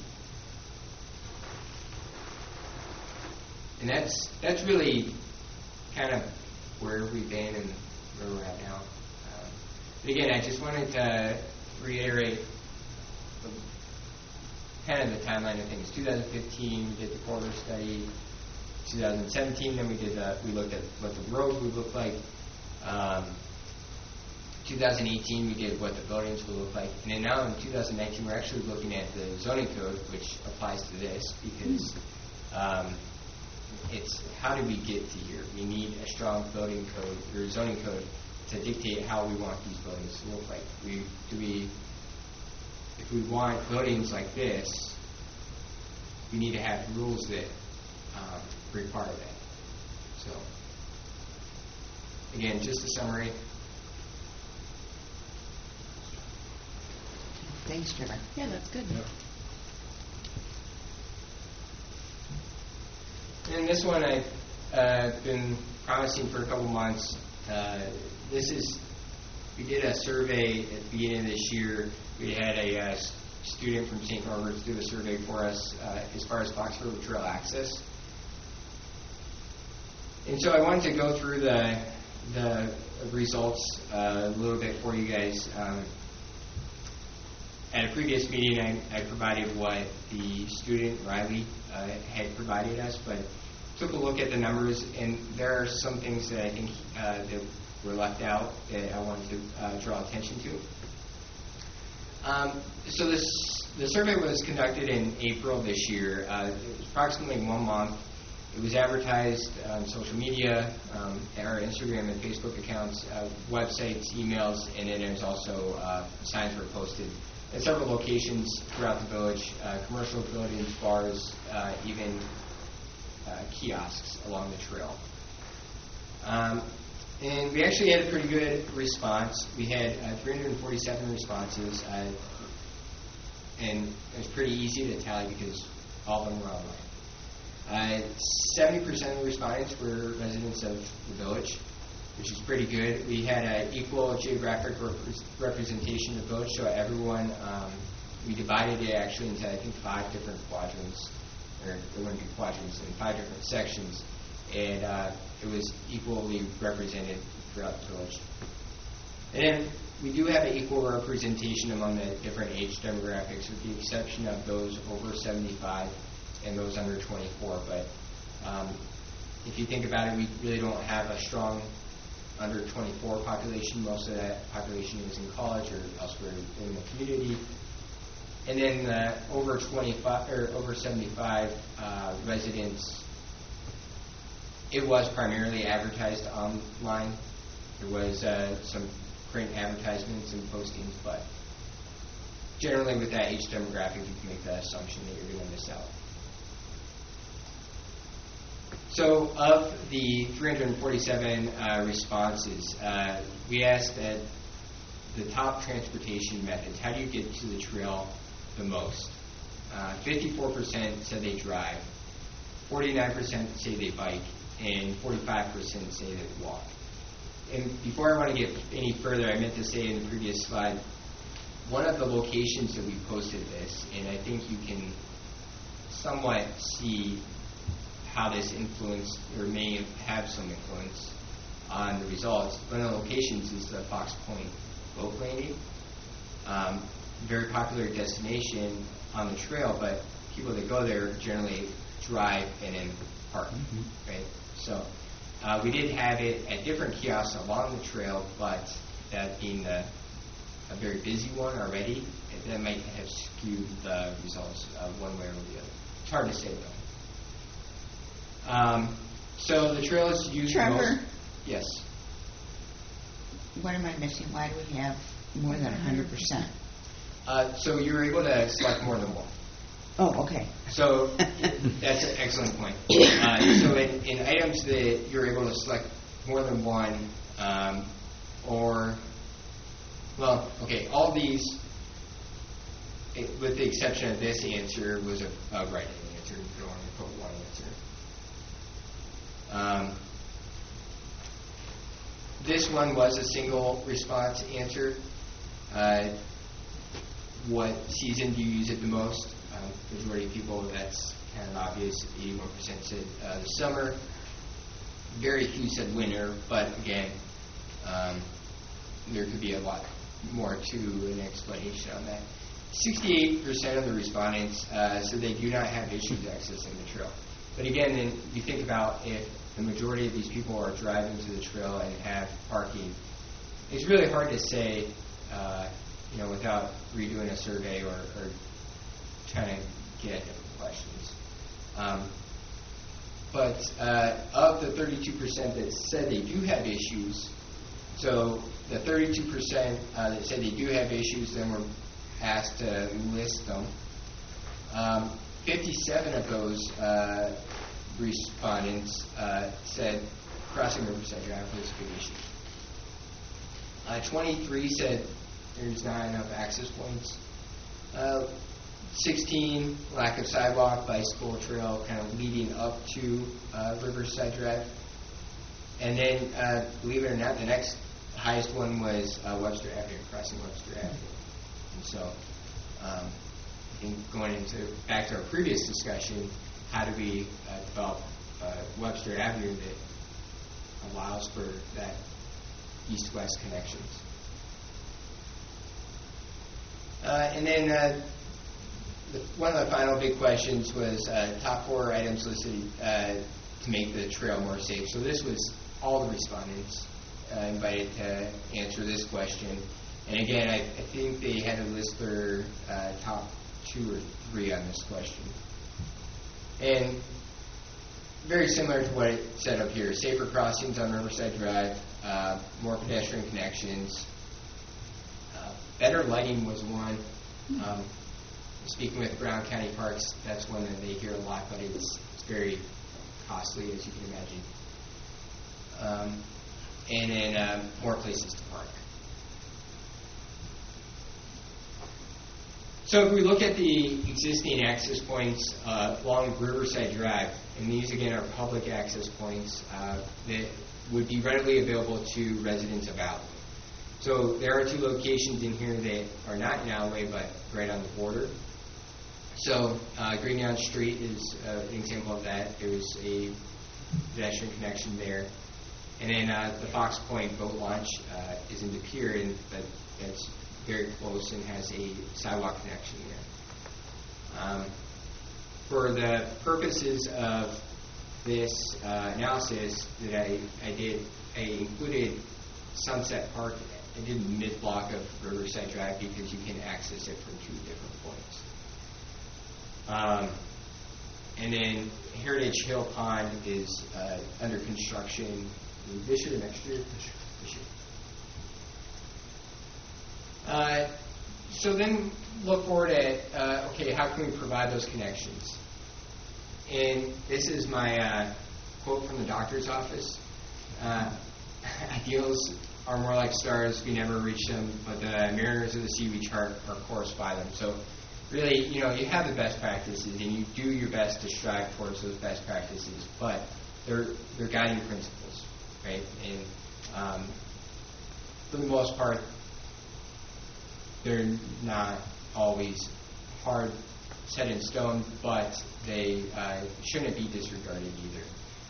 And that's that's really kind of where we've been and where we're at now. Um, but again, I just wanted to reiterate the, kind of the timeline of things. twenty fifteen, we did the corridor study. twenty seventeen, then we did the, we looked at what the roads would look like. Um, twenty eighteen, we did what the buildings would look like. And then now in twenty nineteen, we're actually looking at the zoning code, which applies to this, because um, it's how do we get to here? We need a strong building code or zoning code to dictate how we want these buildings to look like. We do we if we want buildings like this, we need to have rules that um, require that. So again, just a summary. Thanks, Trevor. Yeah, that's good. And this one I've uh, been promising for a couple months. Uh, this is, we did a survey at the beginning of this year. We had a uh, student from Saint Norbert's do a survey for us uh, as far as Foxborough Trail access. And so I wanted to go through the, the results uh, a little bit for you guys. Um, At a previous meeting, I, I provided what the student, Riley, uh, had provided us, but took a look at the numbers, and there are some things that I think uh, that were left out that I wanted to uh, draw attention to. Um, so this the survey was conducted in April this year. Uh, it was approximately one month. It was advertised on social media, um, our Instagram and Facebook accounts, uh, websites, emails, and then there's also uh, signs were posted at several locations throughout the village, uh, commercial buildings, bars, uh, even uh, kiosks along the trail. Um, and we actually had a pretty good response. We had uh, three hundred forty-seven responses, uh, and it was pretty easy to tally because all of them were online. Uh, seventy percent of the respondents were residents of the village, which is pretty good. We had an equal geographic rep- representation of the village, so everyone, um, we divided it actually into, I think, five different quadrants, or there wouldn't be quadrants, in five different sections, and uh, it was equally represented throughout the village. And then we do have an equal representation among the different age demographics, with the exception of those over seventy-five and those under twenty-four, but um, if you think about it, we really don't have a strong under twenty-four population. Most of that population is in college or elsewhere in the community. And then uh, over twenty-five or over seventy-five uh, residents, it was primarily advertised online. There was uh, some print advertisements and postings, but generally with that age demographic, you can make the assumption that you're going to miss out. So of the three hundred forty-seven uh, responses, uh, we asked that the top transportation methods, how do you get to the trail the most? Uh, fifty-four percent said they drive, forty-nine percent say they bike, and forty-five percent say they walk. And before I want to get any further, I meant to say in the previous slide, one of the locations that we posted this, and I think you can somewhat see how this influenced or may have some influence on the results. One of the locations is the Fox Point boat landing. Um, very popular destination on the trail, but people that go there generally drive and then park, mm-hmm. right? So uh, we did have it at different kiosks along the trail, but that being the, a very busy one already, that might have skewed the results uh, one way or the other. It's hard to say though. Um, so the trail is used Trevor. most... Yes. What am I missing? Why do we have more than one hundred percent? Uh, so you were able to select more than one. Oh, okay. So that's an excellent point. Uh, so in, in items that you're able to select more than one, um, or, well, okay, all these, it, with the exception of this answer, was a, a right answer. You don't want to put one answer. Um, this one was a single response answer. Uh, what season do you use it the most? Um, majority of people, that's kind of obvious. eighty-one percent said uh, the summer. Very few said winter, but again, um, there could be a lot more to an explanation on that. sixty-eight percent of the respondents uh, said they do not have issues accessing the trail. But again, then you think about if the majority of these people are driving to the trail and have parking, it's really hard to say, uh, you know, without redoing a survey or, or trying to get at different questions. Um, but uh, of the thirty-two percent that said they do have issues, so the thirty-two percent uh, that said they do have issues then were asked to list them. Um, fifty-seven of those uh, respondents uh, said crossing Riverside Drive was a big issue. Uh, twenty-three said there's not enough access points. Uh, sixteen, lack of sidewalk, bicycle trail kind of leading up to uh, Riverside Drive. And then, uh, believe it or not, the next highest one was uh, Webster Avenue, crossing Webster Avenue. And so, um, I think going into back to our previous discussion, how do we uh, develop uh, Webster Avenue that allows for that east-west connections? Uh, and then uh, the, one of the final big questions was uh, top four items listed uh, to make the trail more safe. So this was all the respondents uh, invited to answer this question. And again, I, I think they had to list their uh, top two or three on this question. And very similar to what it said up here, safer crossings on Riverside Drive, uh, more pedestrian connections, uh, better lighting was one. Um, speaking with Brown County Parks, that's one that they hear a lot, but it's, it's very costly, as you can imagine. Um, and then um, more places to park. So if we look at the existing access points uh, along Riverside Drive, and these again are public access points uh, that would be readily available to residents of Alloy. So there are two locations in here that are not in Alloy but right on the border. So uh, Greendown Street is uh, an example of that. There's a pedestrian connection there. And then uh, the Fox Point boat launch uh, is in De Pere, and but it's very close and has a sidewalk connection there. Um, for the purposes of this uh, analysis that I, I did, I included Sunset Park. I did mid-block of Riverside Drive because you can access it from two different points. Um, and then Heritage Hill Pond is uh, under construction this year or next year? This year. This year. Uh, so then look forward at, uh, okay, how can we provide those connections? And this is my uh, quote from the doctor's office. Uh, ideals are more like stars, we never reach them, but the mariners of the sea we chart our course by them. So really, you know, you have the best practices and you do your best to strive towards those best practices, but they're, they're guiding principles, right? And um, for the most part, they're not always hard set in stone, but they uh, shouldn't be disregarded either.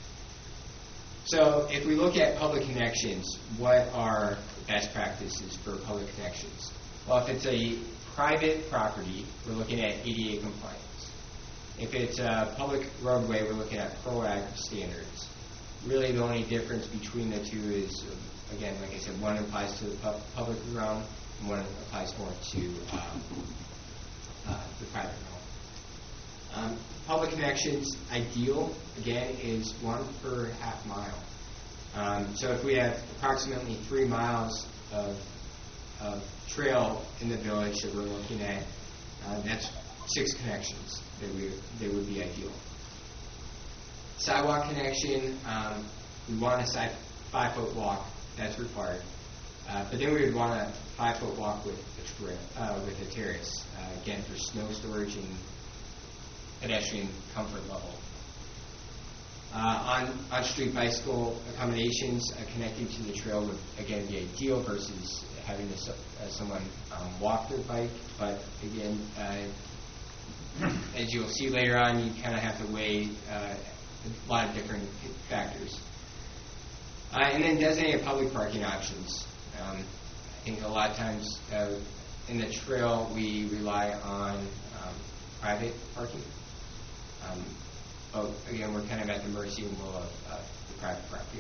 So if we look at public connections, what are best practices for public connections? Well, if it's a private property, we're looking at A D A compliance. If it's a public roadway, we're looking at PROAG standards. Really the only difference between the two is, again, like I said, one applies to the pu- public realm, and one applies more to um, uh, the private realm. Um, public connections, ideal, again, is one per half mile. Um, so if we have approximately three miles of of trail in the village that we're looking at, uh, that's six connections that we that would be ideal. Sidewalk connection, um, we want a side, five-foot walk, that's required. Uh, but then we would want a five-foot walk with a, tra- uh, with a terrace, uh, again, for snow storage and pedestrian comfort level. Uh, on, on-street bicycle accommodations uh, connecting to the trail would, again, be ideal versus having a, uh, someone um, walk their bike. But, again, uh, as you'll see later on, you kind of have to weigh uh, a lot of different factors. Uh, and then designated public parking options. Um, I think a lot of times uh, in the trail we rely on um, private parking. Um, but again, we're kind of at the mercy and will of uh, the private property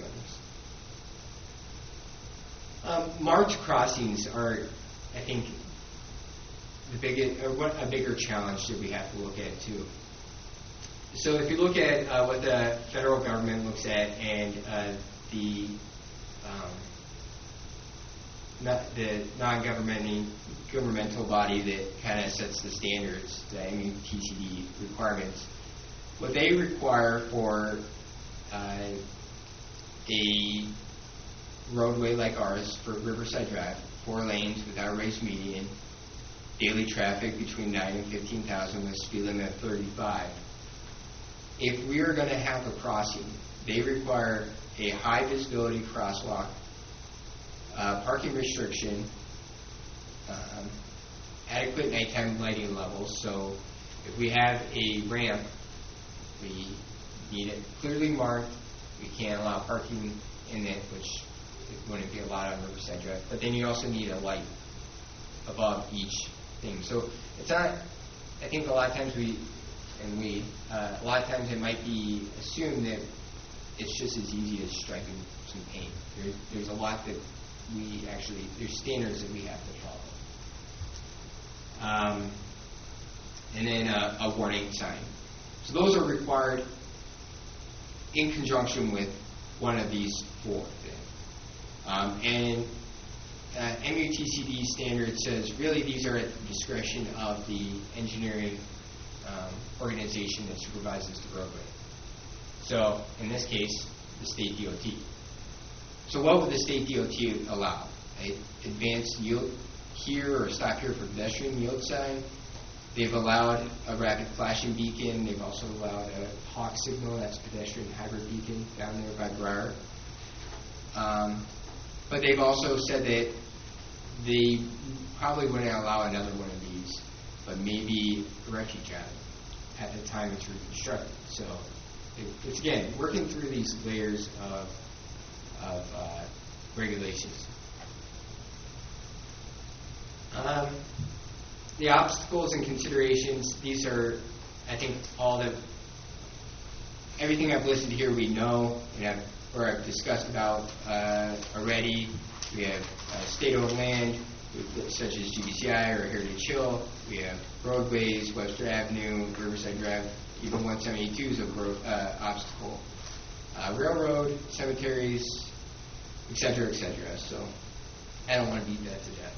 owners. Um, marked crossings are, I think, the biggest, or what a bigger challenge that we have to look at too. So if you look at uh, what the federal government looks at and uh, the um, not the non-governmental governmental body that kind of sets the standards, the M U T C D requirements, what they require for uh, a roadway like ours for Riverside Drive, four lanes without a raised median, daily traffic between nine and fifteen thousand with speed limit of thirty-five. If we are going to have a crossing, they require a high visibility crosswalk, uh, parking restriction, um, adequate nighttime lighting levels. So if we have a ramp, we need it clearly marked. We can't allow parking in it, which it wouldn't be allowed on Riverside Drive. But then you also need a light above each thing. So it's not, I think a lot of times we, and we, uh, a lot of times it might be assumed that it's just as easy as striking some paint. There's, there's a lot that we actually, there's standards that we have to follow. Um, and then a, a warning sign. So those are required in conjunction with one of these four things. Um, and uh, M U T C D standard says really these are at the discretion of the engineering um, organization that supervises the roadway. So in this case, the state D O T. So what would the state D O T allow? A advanced yield here or stop here for pedestrian yield sign. They've allowed a rapid flashing beacon. They've also allowed a hawk signal, that's pedestrian hybrid beacon down there by Briar. Um, but they've also said that they probably wouldn't allow another one of these, but maybe a refuge island at the time it's reconstructed. So it, it's again working through these layers of of uh, regulations. Um, the obstacles and considerations, these are, I think, all the, everything I've listed here we know, we have, or I've discussed about uh, already. We have uh, state-owned land, such as G B C I or Heritage Hill. We have roadways, Webster Avenue, Riverside Drive, even one seventy-two is a road, uh, obstacle. Uh, railroad, cemeteries, et cetera, et cetera. So I don't want to beat that to death.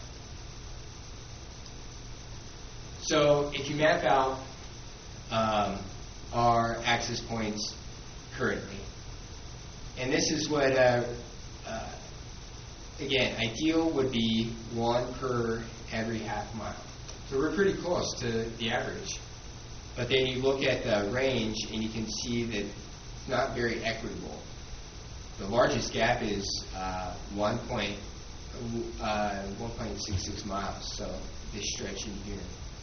So if you map out um, our access points currently, and this is what, uh, uh, again, ideal would be one per every half mile. So we're pretty close to the average. But then you look at the range and you can see that it's not very equitable. The largest gap is uh, one point six six miles, so this stretch in here.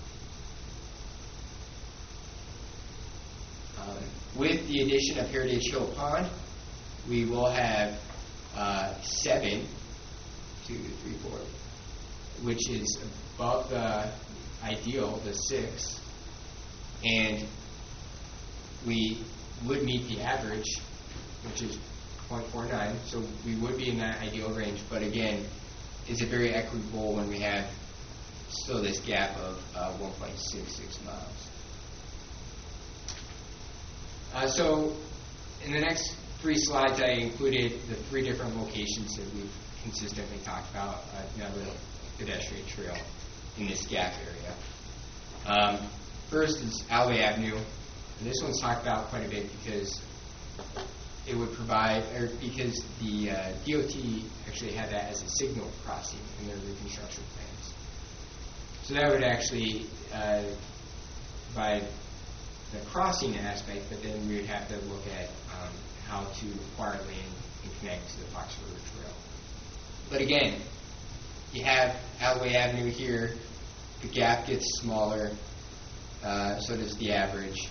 Um, with the addition of Heritage Hill Pond, we will have uh, seven, two, three, four, which is above the ideal, the six, and we would meet the average, which is zero point four nine, so we would be in that ideal range. But again, is it very equitable when we have still this gap of uh, one point six six miles? Uh, so in the next three slides, I included the three different locations that we've consistently talked about. Uh, now the pedestrian trail in this gap area. Um, first is Alloway Avenue, and this one's talked about quite a bit because it would provide, or because the uh, D O T actually had that as a signal crossing in their reconstruction plans. So that would actually uh, provide the crossing aspect, but then we would have to look at um, how to acquire land and connect to the Fox River Trail. But again, you have Alloway Avenue here, the gap gets smaller, uh, so does the average.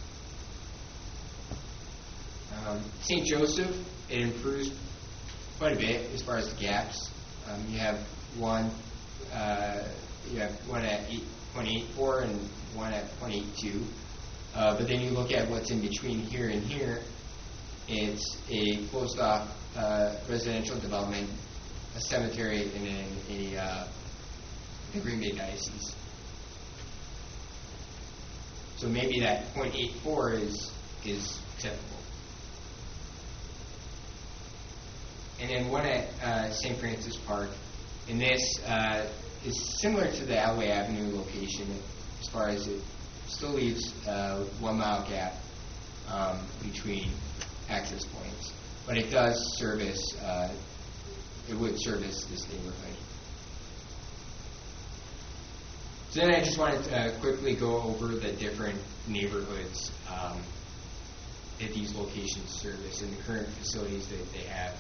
Um, Saint Joseph, it improves quite a bit as far as the gaps. Um, you have one, uh, you have one at eight point eight four and one at zero point eight two. Uh, but then you look at what's in between here and here. It's a closed-off uh, residential development, a cemetery, and then a uh, the Green Bay Diocese. So maybe that zero point eight four is is acceptable. And then one at uh, Saint Francis Park, and this uh, is similar to the Alloway Avenue location as far as it still leaves uh, one mile gap um, between access points, but it does service, uh, it would service this neighborhood. So then I just wanted to uh, quickly go over the different neighborhoods um, that these locations service and the current facilities that they have.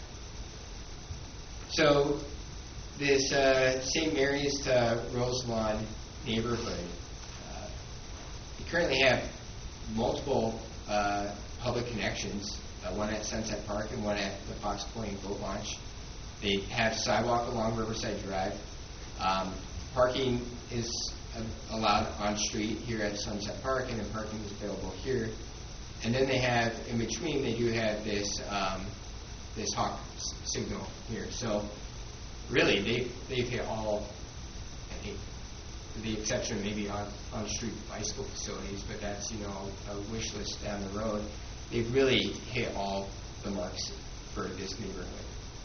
So this uh, Saint Mary's to Roselawn neighborhood, uh, we currently have multiple uh, public connections, uh, one at Sunset Park and one at the Fox Point Boat Launch. They have sidewalk along Riverside Drive. Um, parking is uh, allowed on street here at Sunset Park, and then parking is available here. And then they have, in between, they do have this um, this hawk s- signal here. So really, they've, they've hit all, I think, with the exception maybe on on-street bicycle facilities, but that's, you know, a wish list down the road. They've really hit all the marks for this neighborhood.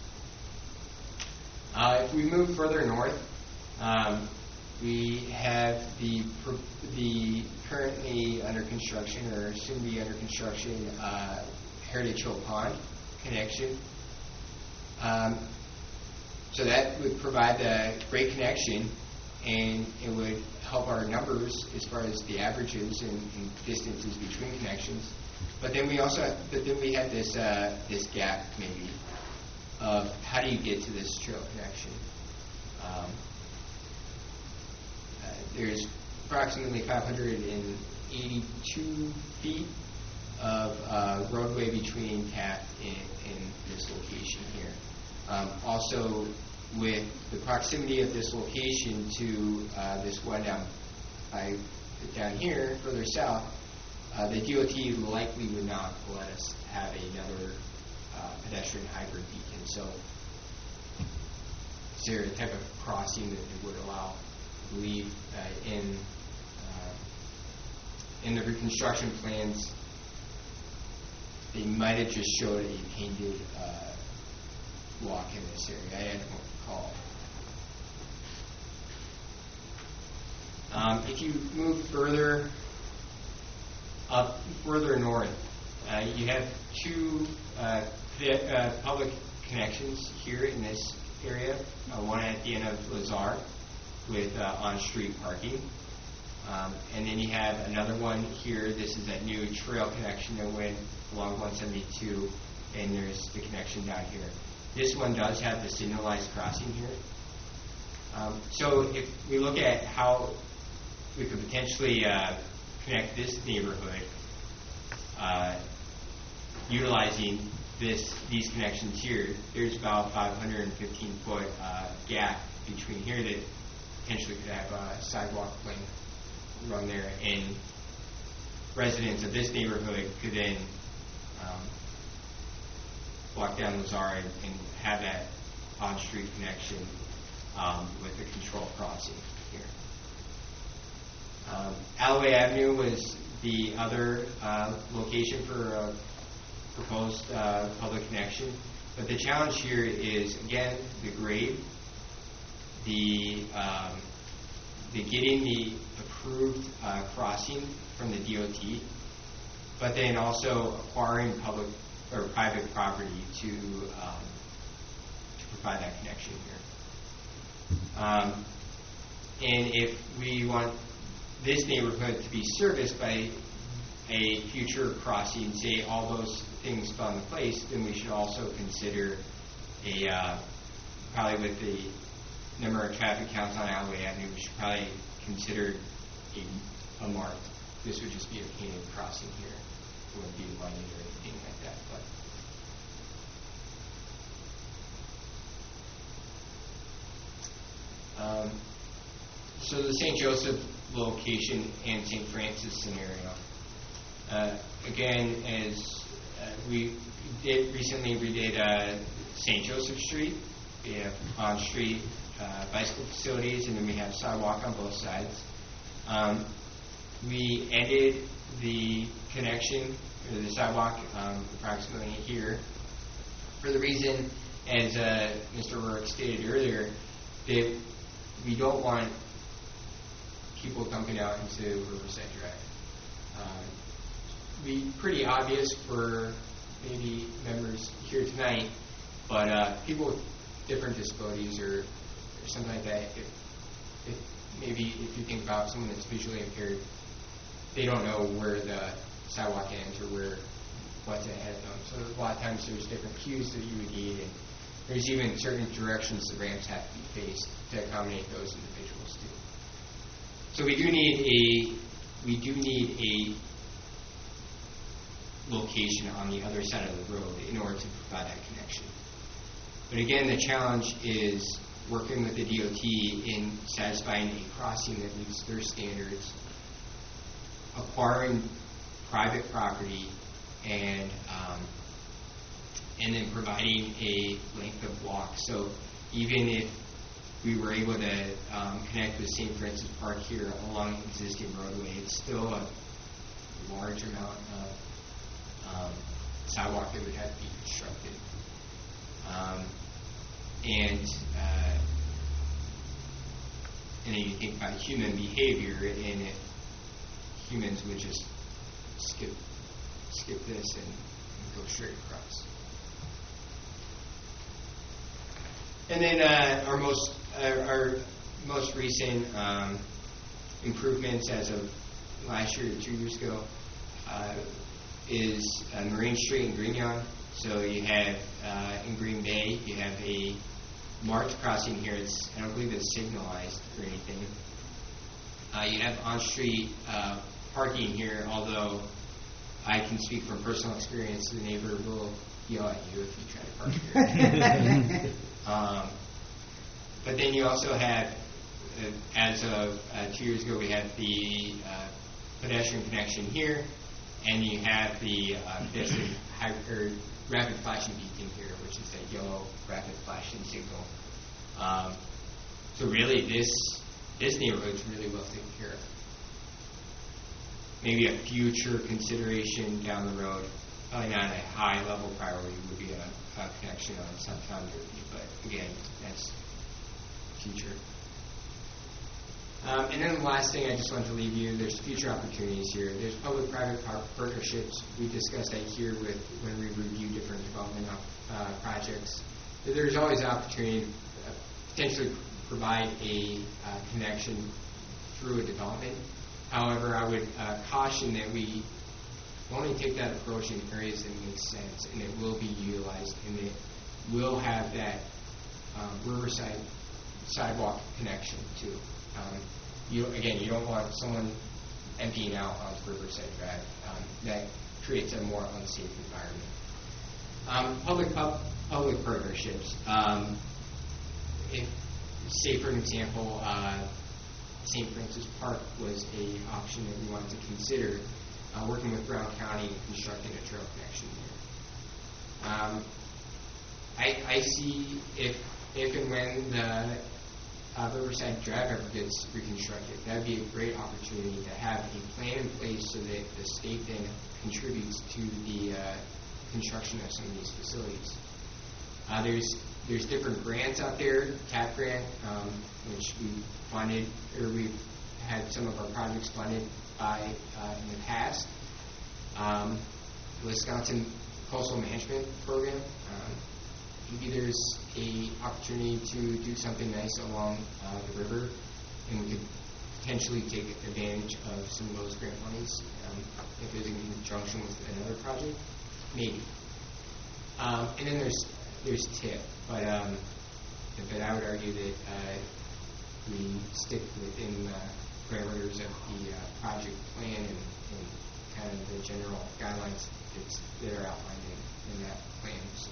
Uh, if we move further north, um, we have the pr- the currently under construction or soon to be under construction uh, Heritage Hill Pond connection. Um, so that would provide a great connection, and it would help our numbers as far as the averages and, and distances between connections. But then we also, have, but then we have this uh, this gap maybe of how do you get to this trail connection. Um, uh, there's approximately five hundred eighty-two feet of uh, roadway between Taft and, and this location here. Um, also, with the proximity of this location to uh, this one down, by, down here, further south, uh, the D O T likely would not let us have another uh, pedestrian hybrid beacon. So, is there a type of crossing that it would allow? I believe uh, in uh, in the reconstruction plans, they might have just showed a painted uh, walk in this area. I don't recall. Um, if you move further up, further north, uh, you have two uh, th- uh, public connections here in this area. Uh, one at the end of Lazar with uh, on-street parking. Um, and then you have another one here. This is that new trail connection that went along one seventy-two, and there's the connection down here. This one does have the signalized crossing here. Um, so if we look at how we could potentially uh, connect this neighborhood, uh, utilizing this these connections here, there's about five hundred fifteen foot uh, gap between here that potentially could have a sidewalk lane run there, and residents of this neighborhood could then um, walk down Lazar and, and have that on-street connection um, with the control crossing here. Um, Alloway Avenue was the other uh, location for a proposed uh, public connection, but the challenge here is, again, the grade. the um, the getting the approved uh, crossing from the D O T, but then also acquiring public or private property to um, to provide that connection here. Um, and if we want this neighborhood to be serviced by a future crossing, say all those things fall into place, then we should also consider a uh, probably with the number of traffic counts on Alloway Avenue, we should probably consider a, a marked. This would just be a painted crossing here. It wouldn't be lighted or anything like that. But um, so the Saint Joseph location and Saint Francis scenario. Uh, again, as uh, we did recently, we did uh, Saint Joseph Street. We have on-street uh, bicycle facilities, and then we have sidewalk on both sides. Um, we ended the connection, or the sidewalk, um, approximately here, for the reason, as uh, Mister Rourke stated earlier, that we don't want people dumping out into Riverside Drive. Um, be pretty obvious for maybe members here tonight, but uh, people with different disabilities or, or something like that, if, if maybe if you think about someone that's visually impaired, they don't know where the sidewalk ends or where what's ahead of them. So a lot of times there's different cues that you would need, and there's even certain directions the ramps have to be faced to accommodate those individuals too. So we do need a we do need a location on the other side of the road in order to provide that connection. But again, the challenge is working with the D O T in satisfying a crossing that meets their standards, acquiring private property, and um, and then providing a length of walk. So even if we were able to um, connect with Saint Francis Park here along existing roadway, it's still a large amount of um, sidewalk that would have to be constructed. Um, and uh, and then you think about human behavior, and if humans would just skip skip this and, and go straight across. And then uh, our most uh, our most recent um, improvements as of last year or two years ago uh, is uh, Marine Street in Grignon. So you have uh, in Green Bay, you have a marked crossing here. It's, I don't believe it's signalized or anything. Uh, you have on-street uh, parking here, although I can speak from personal experience. The neighbor will yell at you if you try to park here. um, but then you also have, uh, as of uh, two years ago, we had the uh, pedestrian connection here, and you have the uh, pedestrian high, or rapid flashing beacon here, which is that yellow rapid flashing signal. Um, so really, this this neighborhood is really well taken care of. Maybe a future consideration down the road, probably not a high level priority, would be a, a connection on Southtown Derby, but again, that's future. Um, and then the last thing I just want to leave you, there's future opportunities here. There's public-private par- partnerships. We discussed that here with when we review different development uh, projects. There's always an opportunity to uh, potentially provide a uh, connection through a development. However, I would uh, caution that we only take that approach in areas that make sense, and it will be utilized, and it will have that um, Riverside sidewalk connection too. Um, you, again, you don't want someone emptying out onto Riverside Drive. Um, that creates a more unsafe environment. Um, public pub, public partnerships. Um, if, say, for an example, uh, Saint Francis Park was a option that we wanted to consider, uh, working with Brown County and constructing a trail connection there. Um, I, I see if if and when the Uh, Riverside Drive ever gets reconstructed, that would be a great opportunity to have a plan in place so that the state then contributes to the uh, construction of some of these facilities. Uh, there's there's different grants out there, TAP grant, um, which we funded, or we've had some of our projects funded by uh, in the past. Um, the Wisconsin Coastal Management Program. Um, maybe there's a opportunity to do something nice along uh, the river, and we could potentially take advantage of some of those grant monies um, if it was in conjunction with another project, maybe. Um, and then there's there's TIP, but um, but I would argue that uh, we stick within the parameters of the uh, project plan and, and kind of the general guidelines that's, that are outlined in, in that plan. So.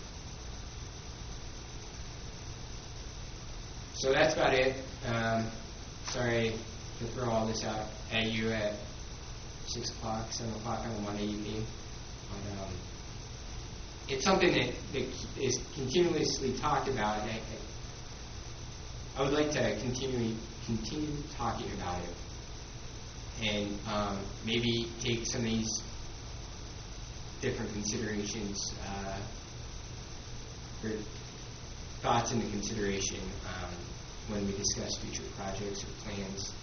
so that's about it. Um, sorry to throw all this out at you at six o'clock, seven o'clock on a Monday evening, but um, it's something that, that is continuously talked about, and I, I would like to continue continue talking about it, and um, maybe take some of these different considerations, uh, or thoughts into consideration um, when we discuss future projects or plans.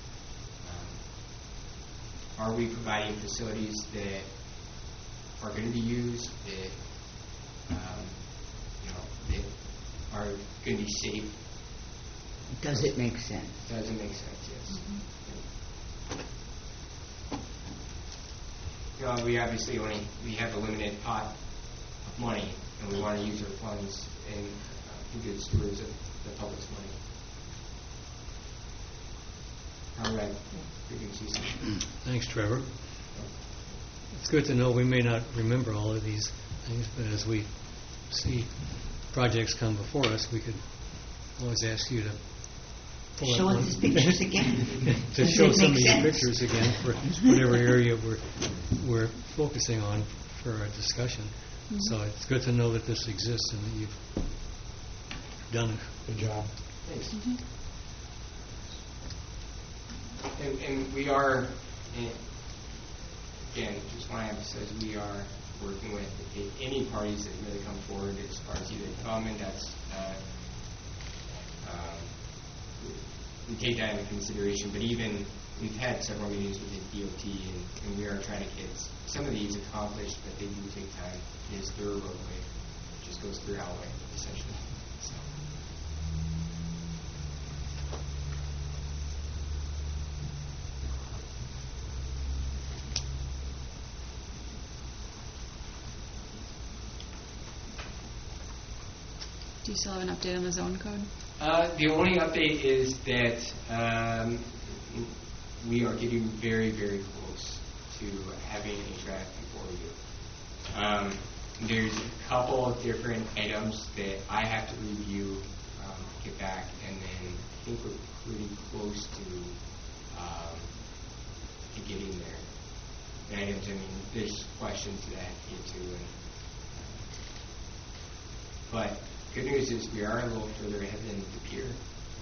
Um, are we providing facilities that are going to be used, that um, you know, that are going to be safe? Does it make sense? Does it make sense? Yes. Mm-hmm. You know, we obviously only we have a limited pot of money, and we want to use our funds and uh, be good stewards of the public's money. All right. Thanks, Trevor. It's good to know we may not remember all of these things, but as we see projects come before us, we could always ask you to pull show up us these pictures again. to Does show it some make of your sense? pictures again for whatever area we're we're focusing on for our discussion. Mm-hmm. So it's good to know that this exists and that you've done it. Good job. Thanks. Mm-hmm. And, and we are, and again, just want to emphasize, we are working with any parties that really come forward as far as either development, that's, uh, um, we take that into consideration, but even we've had several meetings with the D O T, and, and we are trying to get some of these accomplished, but they do take time. It is through a roadway. It just goes through Alway, essentially. So. Do you still have an update on the zone code? Uh, the only update is that um, we are getting very, very close to having a draft before you. Um, there's a couple of different items that I have to review, um, get back, and then I think we're pretty close to um, to getting there. And items, I mean, there's questions that I have to get to, and, but good news is we are a little further ahead than the pier.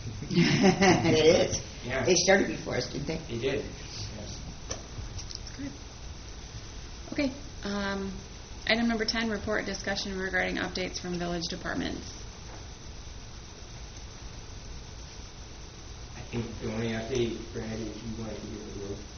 It is. Yeah. They started before us, didn't they? They did. Yes. Good. Okay. Um, item number ten, report discussion regarding updates from village departments. I think the only update, Brad, if you want to give the word.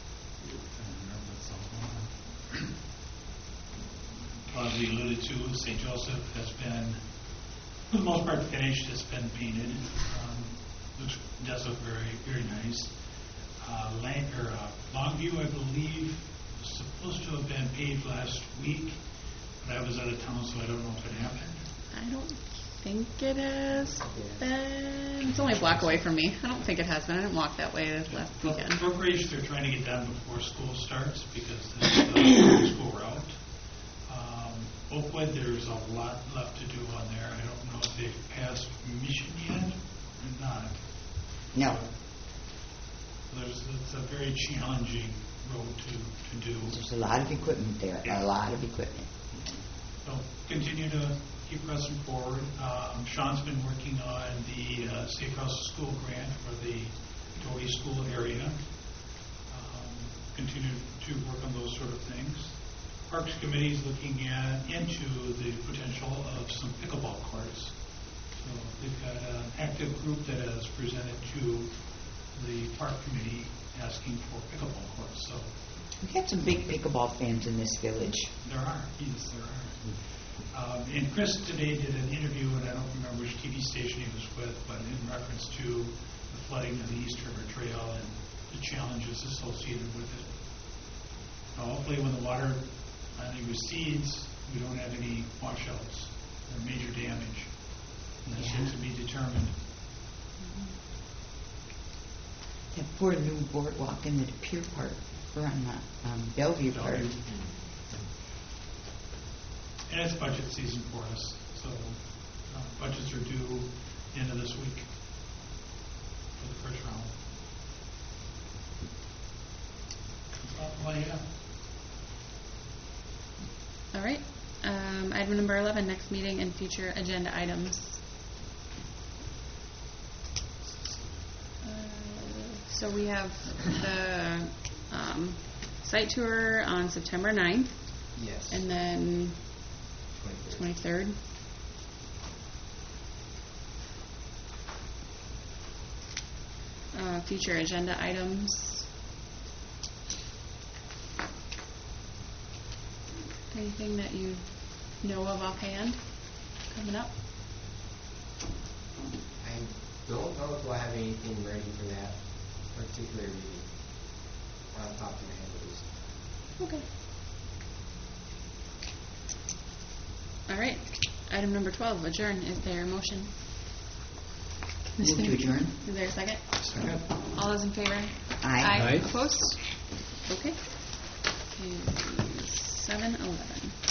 As we alluded to, Saint Joseph has been, for the most part, finished. It's been painted. Um, looks does look very, very nice. Uh, Lang, or, uh, Longview, I believe, was supposed to have been paved last week, but I was out of town, so I don't know if it happened. I don't think it has been. It's only a block away from me. I don't think it has been. I didn't walk that way this last weekend. Brook Ridge, they're trying to get done before school starts because it's the school route. Um, Oakwood, there's a lot left to do on there. I don't know if they've passed Mission yet or not. No. There's, it's a very challenging road to, to do. There's a lot of equipment there, Yeah. a lot of equipment. So continue to keep pressing forward. Um, Sean's been working on the uh, Safe Across the School grant for the Doty School area. Um, continue to work on those sort of things. Parks Committee is looking at into the potential of some pickleball courts. So they've got an active group that has presented to the park committee asking for pickleball courts. So We've got some big pickleball fans in this village. there are, yes, there are. Um, and Chris today did an interview, and I don't remember which T V station he was with, but in reference to the flooding of the East River Trail and the challenges associated with it. Now, hopefully when the water finally recedes, we don't have any washouts or major damage. And that's yet to be determined. That poor new boardwalk in the Pier Park, or on the um, Bellevue part. Bellevue. And it's budget season for us, so uh, budgets are due the end of this week for the first round. That's all I have. All right. Um, item number eleven, next meeting and future agenda items. Uh, so we have the um, site tour on September ninth, Yes. and then twenty-third. twenty-third. Uh, future agenda items. Anything that you know of offhand coming up? I don't know if we'll have anything ready for that particular meeting. On top of my head, at least. Okay. All right. Item number twelve, adjourn. Is there a motion? Move to adjourn. Is there a second? Second. All those in favor? Aye. Aye. Opposed? Okay. seven eleven.